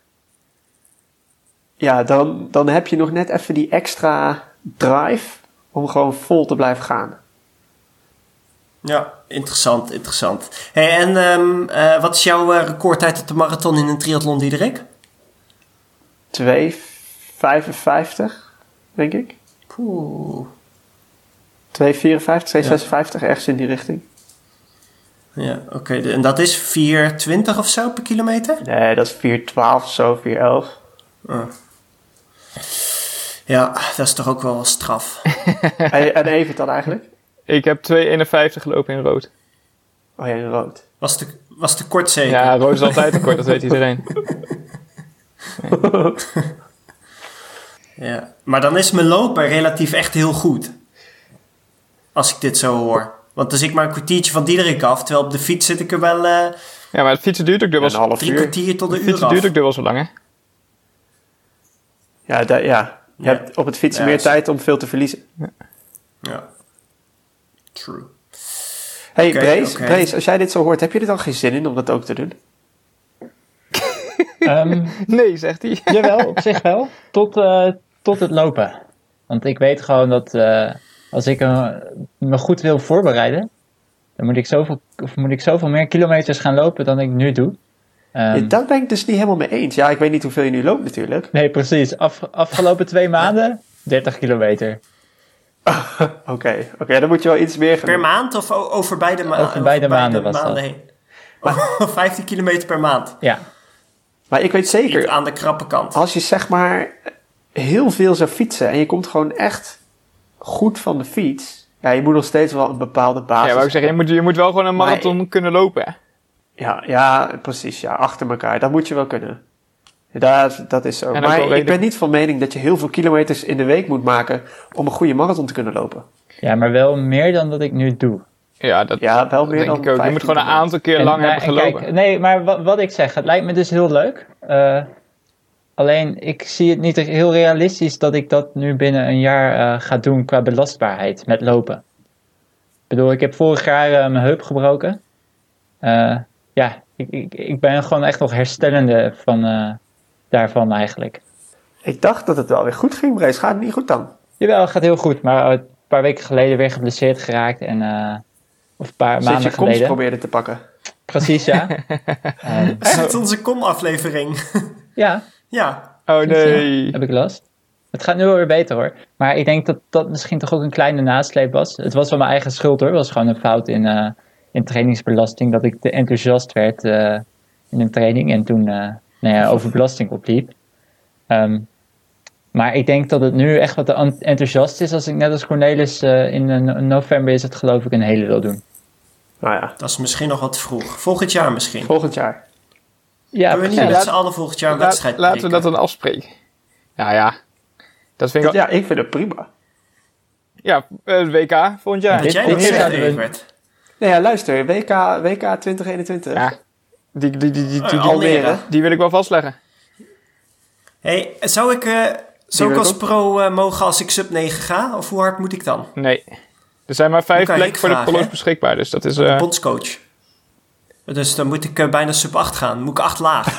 Ja, dan, dan heb je nog net even die extra drive om gewoon vol te blijven gaan. Ja, interessant, interessant. Hey, en um, uh, wat is jouw uh, recordtijd op de marathon in een triathlon, Diederik? twee vijfenvijftig, denk ik. Poeh. twee vierenvijftig, twee zesenvijftig, ja. Ergens in die richting. Ja, oké. Okay. En dat is vier twintig of zo per kilometer? Nee, dat is vier twaalf of zo, vier elf. Oh. Ja, dat is toch ook wel straf. en, en Evert dan eigenlijk? Ik heb twee eenenvijftig gelopen in rood. Oh ja, in rood. Was te, was te kort zeker? Ja, rood is altijd te kort, dat weet iedereen. Nee. Ja, maar dan is mijn lopen relatief echt heel goed. Als ik dit zo hoor. Want dan zit ik maar een kwartiertje van Diederik af. Terwijl op de fiets zit ik er wel... Uh, ja, maar het fietsen duurt ook dubbel een half drie uur. kwartier tot een uur fietsen af. duurt ook dubbel zo lang, hè? Ja, da, ja. je Ja. hebt op het fietsen Ja, meer is- tijd om veel te verliezen. Ja. True. Hey, Oké, Brace, oké. Brace, als jij dit zo hoort, heb je er dan geen zin in om dat ook te doen? Ehm, Nee, zegt hij. Jawel, op zich wel. Tot, eh, tot het lopen. Want ik weet gewoon dat eh, als ik eh, me goed wil voorbereiden, dan moet ik, zoveel, of moet ik zoveel meer kilometers gaan lopen dan ik nu doe. Ehm, Ja, dat ben ik dus niet helemaal mee eens. Ja, ik weet niet hoeveel je nu loopt natuurlijk. Nee, precies. Af, afgelopen twee maanden, dertig kilometer. Oké, oké, dan moet je wel iets meer gaan Per doen. maand of o- over beide, ma- Over beide maanden was dat. heen? Oh, vijftien kilometer per maand. Ja, Maar ik weet Niet zeker, aan de krappe kant. als je zeg maar heel veel zou fietsen en je komt gewoon echt goed van de fiets. Ja, je moet nog steeds wel een bepaalde basis. Ja, wou ik zeggen, je moet, je moet wel gewoon een Maar- marathon kunnen lopen, hè? Ja, ja, precies. Ja, achter elkaar. Dat moet je wel kunnen. Dat, dat is zo. En ook Maar wel ik redelijk- ben niet van mening dat je heel veel kilometers in de week moet maken om een goede marathon te kunnen lopen. ja, maar wel meer dan dat ik nu doe. Ja, dat, Ja, wel dat meer denk dan ik ook. Je moet vijftien gewoon een per maand. aantal keer En, lang nou, hebben en gelopen. kijk, nee, maar wat, wat ik zeg, het lijkt me dus heel leuk. Eh, alleen, ik zie het niet heel realistisch dat ik dat nu binnen een jaar eh, ga doen qua belastbaarheid met lopen. Ik bedoel, ik heb vorig jaar eh, mijn heup gebroken. Eh, ja, ik, ik, ik ben gewoon echt nog herstellende van, eh, daarvan eigenlijk. Ik dacht dat het wel weer goed ging, Brace. Gaat het niet goed dan? Jawel, het gaat heel goed, maar een paar weken geleden weer geblesseerd geraakt. En, eh, of een paar Sinds maanden je komst geleden. probeerde te pakken. Precies, ja. Ehm, Is het onze kom-aflevering? ja, Ja. Oh Ja, nee. heb ik last. Het gaat nu wel weer beter hoor. Maar ik denk dat dat misschien toch ook een kleine nasleep was. Het was wel mijn eigen schuld hoor. Het was gewoon een fout in, eh, in trainingsbelasting. Dat ik te enthousiast werd eh, in een training. En toen eh, nou ja, over belasting opliep. Ehm, maar ik denk dat het nu echt wat te an- enthousiast is. Als ik net als Cornelis eh, in eh, no- november is het geloof ik een hele wil doen. Nou ja, Dat is misschien nog wat vroeg. Volgend jaar misschien. volgend jaar. Ja, Kunnen we niet precies. met laat- z'n allen volgend jaar een Laat- wedstrijd laten we prikken? dat dan afspreken. Ja, ja. Dat vind ik wel... Ja, ik vind het prima. Ja, eh, het W K volgend jaar. Dat jij Dit dat keer zegt, zouden we- Evert. Nee, ja, luister. W K, W K twintig eenentwintig. Ja. Die, die, die, die, die, Oh, die, Almere. die wil ik wel vastleggen. Hey, zou ik, eh, zou ik wil ik als ook. pro eh, mogen als ik sub negen ga? Of hoe hard moet ik dan? Nee. Er zijn maar vijf Moet ik aan plekken voor de Henk vragen, polo's hè? beschikbaar, dus dat is... De eh bondscoach. Dus dan moet ik eh, bijna sub acht gaan. Moet ik acht laag.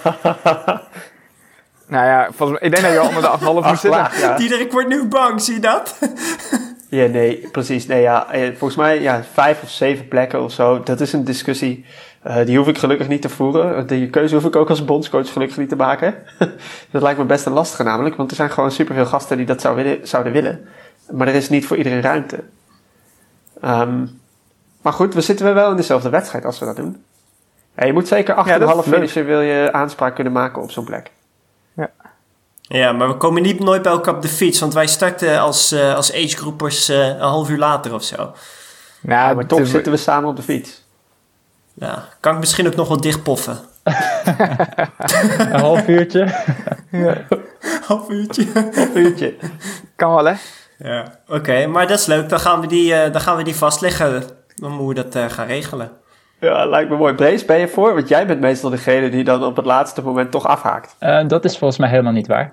nou ja, volgens mij, ik denk dat je al onder de acht komma vijf moet zitten. Laag, ja. Diederik wordt nu bang, zie je dat? Ja, nee, precies. Nee, ja, eh, volgens mij ja, vijf of zeven plekken of zo. Dat is een discussie. eh, die hoef ik gelukkig niet te voeren. Die keuze hoef ik ook als bondscoach gelukkig niet te maken. Dat lijkt me best een lastige namelijk. Want er zijn gewoon superveel gasten die dat zou willen, zouden willen. Maar er is niet voor iedereen ruimte. Ehm, maar goed, we zitten wel in dezelfde wedstrijd als we dat doen. Ja, je moet zeker achter Ja, de dat halve is leuk. finisher wil je aanspraak kunnen maken op zo'n plek. Ja, maar we komen niet nooit bij elkaar op de fiets. Want wij starten als, eh als agegroepers eh een half uur later of zo. Nou, Ja, maar toch het is- zitten we samen op de fiets. Ja, kan ik misschien ook nog wel dichtpoffen. Een half uurtje. Half uurtje. Een uurtje. kan wel, hè? Ja, oké. Maar dat is leuk. Dan gaan we die, eh, dan gaan we die vastleggen. Dan moeten we dat eh, gaan regelen. Ja, lijkt me mooi. Brace, ben je voor? Want jij bent meestal degene die dan op het laatste moment toch afhaakt. Eh, dat is volgens mij helemaal niet waar.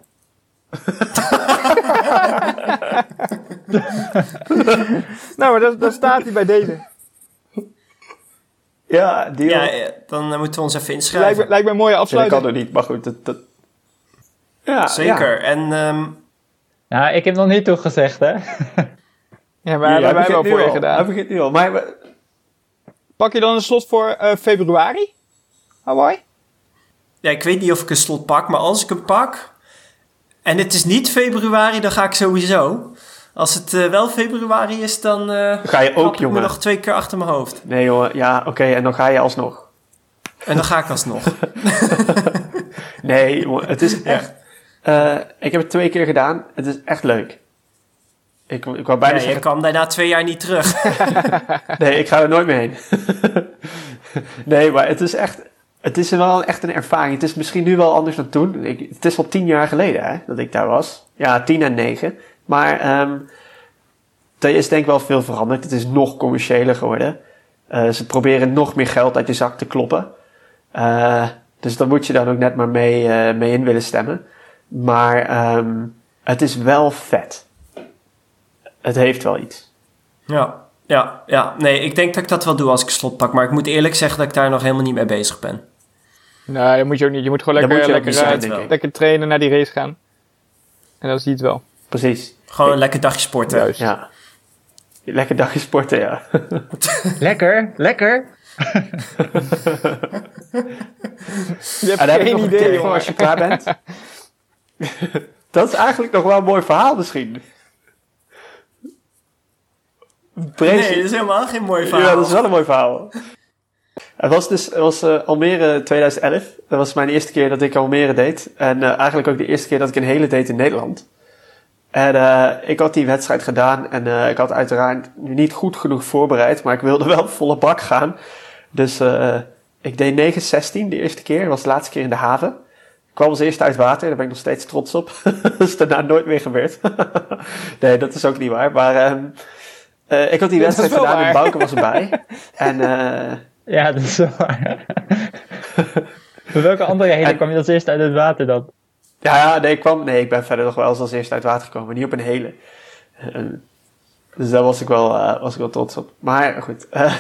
Nou, maar dat, dat staat hij bij deze. Ja, die Ja, eh, dan eh, moeten we ons even Lijkt inschrijven. me, lijkt me een mooie dat afsluiting. kan er niet, maar goed. Dat, dat... Ja, Zeker. En ehm, Nou, ik heb nog niet toegezegd hè. Ja, Ja, maar hebben wij begint wel nu voor je al. gedaan. Hij begint nu al. Maar we- Pak je dan een slot voor eh, februari? Hawaii? ja, ik weet niet of ik een slot pak, maar als ik hem pak en het is niet februari, dan ga ik sowieso. Als het eh, wel februari is, dan eh ga je klap ook, ik me jongen. nog twee keer achter mijn hoofd. Nee, jongen. Ja, oké. en dan ga je alsnog. En dan ga ik alsnog. Nee, jongen. Het is echt... eh, ik heb het twee keer gedaan. Het is echt leuk. Ik, ik wou bijna Ja, je zeggen... kwam daarna twee jaar niet terug. Nee, ik ga er nooit meer heen. Nee, maar het is echt... Het is wel echt een ervaring. Het is misschien nu wel anders dan toen. Ik, het is al tien jaar geleden hè, dat ik daar was. Ja, tien en negen. Maar ehm, er is denk ik wel veel veranderd. Het is nog commerciëler geworden. Uh, ze proberen nog meer geld uit je zak te kloppen. Uh, dus dan moet je dan ook net maar mee, uh, mee in willen stemmen. Maar um, het is wel vet. Het heeft wel iets. Ja, ja, ja. Nee, ik denk dat ik dat wel doe als ik slot pak. Maar ik moet eerlijk zeggen dat ik daar nog helemaal niet mee bezig ben. Nee, dat moet je ook niet. Je moet gewoon lekker, moet je lekker, zijn, uh, lekker trainen, naar die race gaan. En dat is het wel. Precies. Gewoon een ik, lekker dagje sporten. Juist. Ja. Lekker dagje sporten, ja. Lekker, lekker. Je hebt en geen heb idee, voor als je klaar bent. Dat is eigenlijk nog wel een mooi verhaal misschien. Precies. Nee, dat is helemaal geen mooi verhaal. Ja, dat is wel een mooi verhaal. Het was dus het was, uh, Almere twintig elf. Dat was mijn eerste keer dat ik Almere deed. En uh, eigenlijk ook de eerste keer dat ik een hele deed in Nederland. En uh, ik had die wedstrijd gedaan. En uh, ik had uiteraard niet goed genoeg voorbereid. Maar ik wilde wel volle bak gaan. Dus uh, ik deed negen zestien de eerste keer. Dat was de laatste keer in de haven. Ik kwam als eerste uit water. Daar ben ik nog steeds trots op. Dat is daarna nooit meer gebeurd. Nee, dat is ook niet waar. Maar um, uh, ik had die wedstrijd gedaan waar. En Bouke was erbij. En... Uh, ja, dat is wel waar. Voor welke andere hele en, kwam je als eerste uit het water dan? Ja, ja nee, ik kwam, nee, ik ben verder nog wel eens als eerste uit het water gekomen, maar niet op een hele. Uh, dus daar was ik wel, uh, was ik wel trots op. Maar goed. Uh,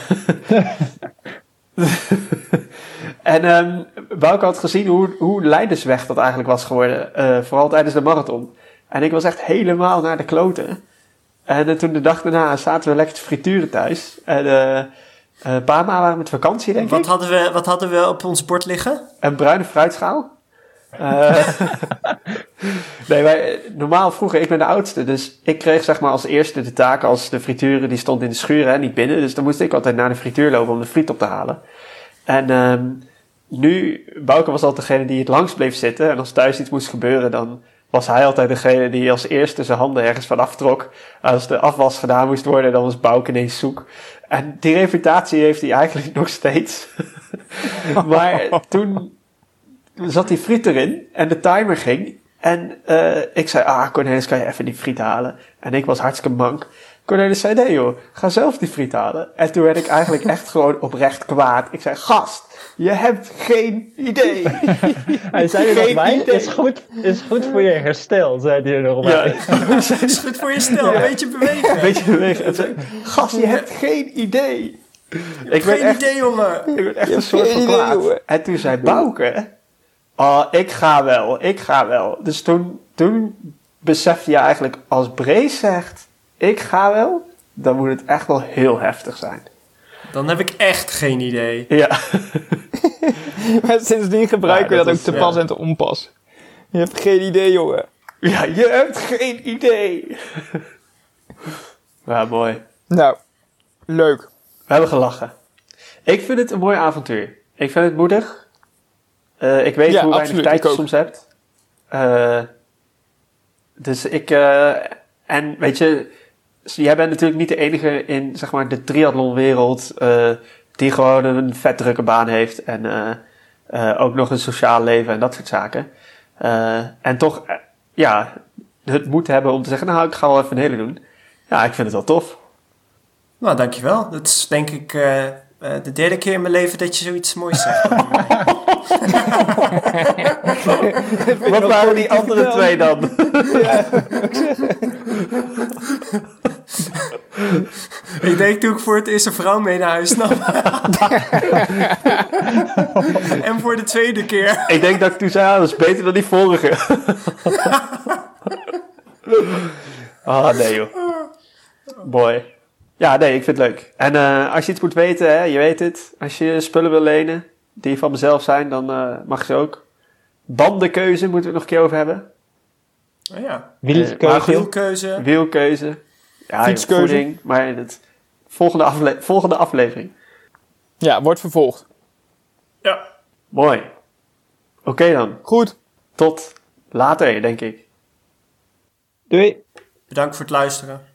en um, Bouke had gezien hoe, hoe leidersweg dat eigenlijk was geworden. Uh, vooral tijdens de marathon. En ik was echt helemaal naar de kloten. En uh, toen de dag daarna zaten we lekker te frituren thuis. En... Uh, Uh, een paar maanden waren we met vakantie, denk wat ik. Hadden we, wat hadden we op ons bord liggen? Een bruine fruitschaal. Uh, nee, wij, normaal vroeger, ik ben de oudste. Dus ik kreeg zeg maar als eerste de taak als de frituren. Die stond in de schuur, hè, niet binnen. Dus dan moest ik altijd naar de frituur lopen om de friet op te halen. En um, nu, Bouke was altijd degene die het langst bleef zitten. En als thuis iets moest gebeuren, dan was hij altijd degene die als eerste zijn handen ergens van aftrok. Als de afwas gedaan moest worden, dan was Bouke ineens zoek. En die reputatie heeft hij eigenlijk nog steeds. Maar toen zat die friet erin en de timer ging. En uh, ik zei, ah Cornelis, kan je even die friet halen? En ik was hartstikke mank. Cornelis zei, nee joh, ga zelf die friet halen. En toen werd ik eigenlijk echt gewoon oprecht kwaad. Ik zei, gast, je hebt geen idee. Hij zei er nog bij, is goed, is goed voor je herstel, zei hij er nog bij. Ja, is goed voor je herstel, een beetje bewegen. Een beetje bewegen. En zei, gast, je hebt geen idee. Ik geen echt, idee, jongen. Ik ben echt een soort van kwaad. En toen zei Bouke, oh, ik ga wel, ik ga wel. Dus toen, toen besefte je eigenlijk, als Brees zegt, ik ga wel, dan moet het echt wel heel heftig zijn. Dan heb ik echt geen idee. Ja. Maar sindsdien gebruiken ja, we dat, dat ook te pas ja. en te onpas. Je hebt geen idee, jongen. Ja, je hebt geen idee. Ja, mooi. Nou, leuk. We hebben gelachen. Ik vind het een mooi avontuur. Ik vind het moedig. Uh, ik weet ja, hoe weinig tijd je soms hebt. Uh, dus ik... Uh, en weet je... Jij bent natuurlijk niet de enige in zeg maar, de triathlonwereld uh, die gewoon een vet drukke baan heeft en uh, uh, ook nog een sociaal leven en dat soort zaken. Uh, en toch, uh, ja, het moed hebben om te zeggen, nou, ik ga wel even een hele doen. Ja, ik vind het wel tof. Nou, dankjewel. Dat is denk ik uh, uh, de derde keer in mijn leven dat je zoiets moois zegt. Wat waren die andere dan? twee dan? Ja, ik denk toen ik voor het eerst een vrouw mee naar huis nam. En voor de tweede keer. Ik denk dat ik toen zei, ah, dat is beter dan die vorige. Ah, nee joh. Boy. Ja, nee, ik vind het leuk. En uh, als je iets moet weten, hè, je weet het. Als je spullen wil lenen, die van mezelf zijn, dan uh, mag ze ook. Bandenkeuze moeten we het nog een keer over hebben. Oh ja. Wielkeuze. Wielkeuze. Wielkeuze. Ja, fietskeuze. Voeding, maar in het volgende, afle- volgende aflevering. Ja, wordt vervolgd. Ja. Mooi. Oké okay dan. Goed. Tot later, denk ik. Doei. Bedankt voor het luisteren.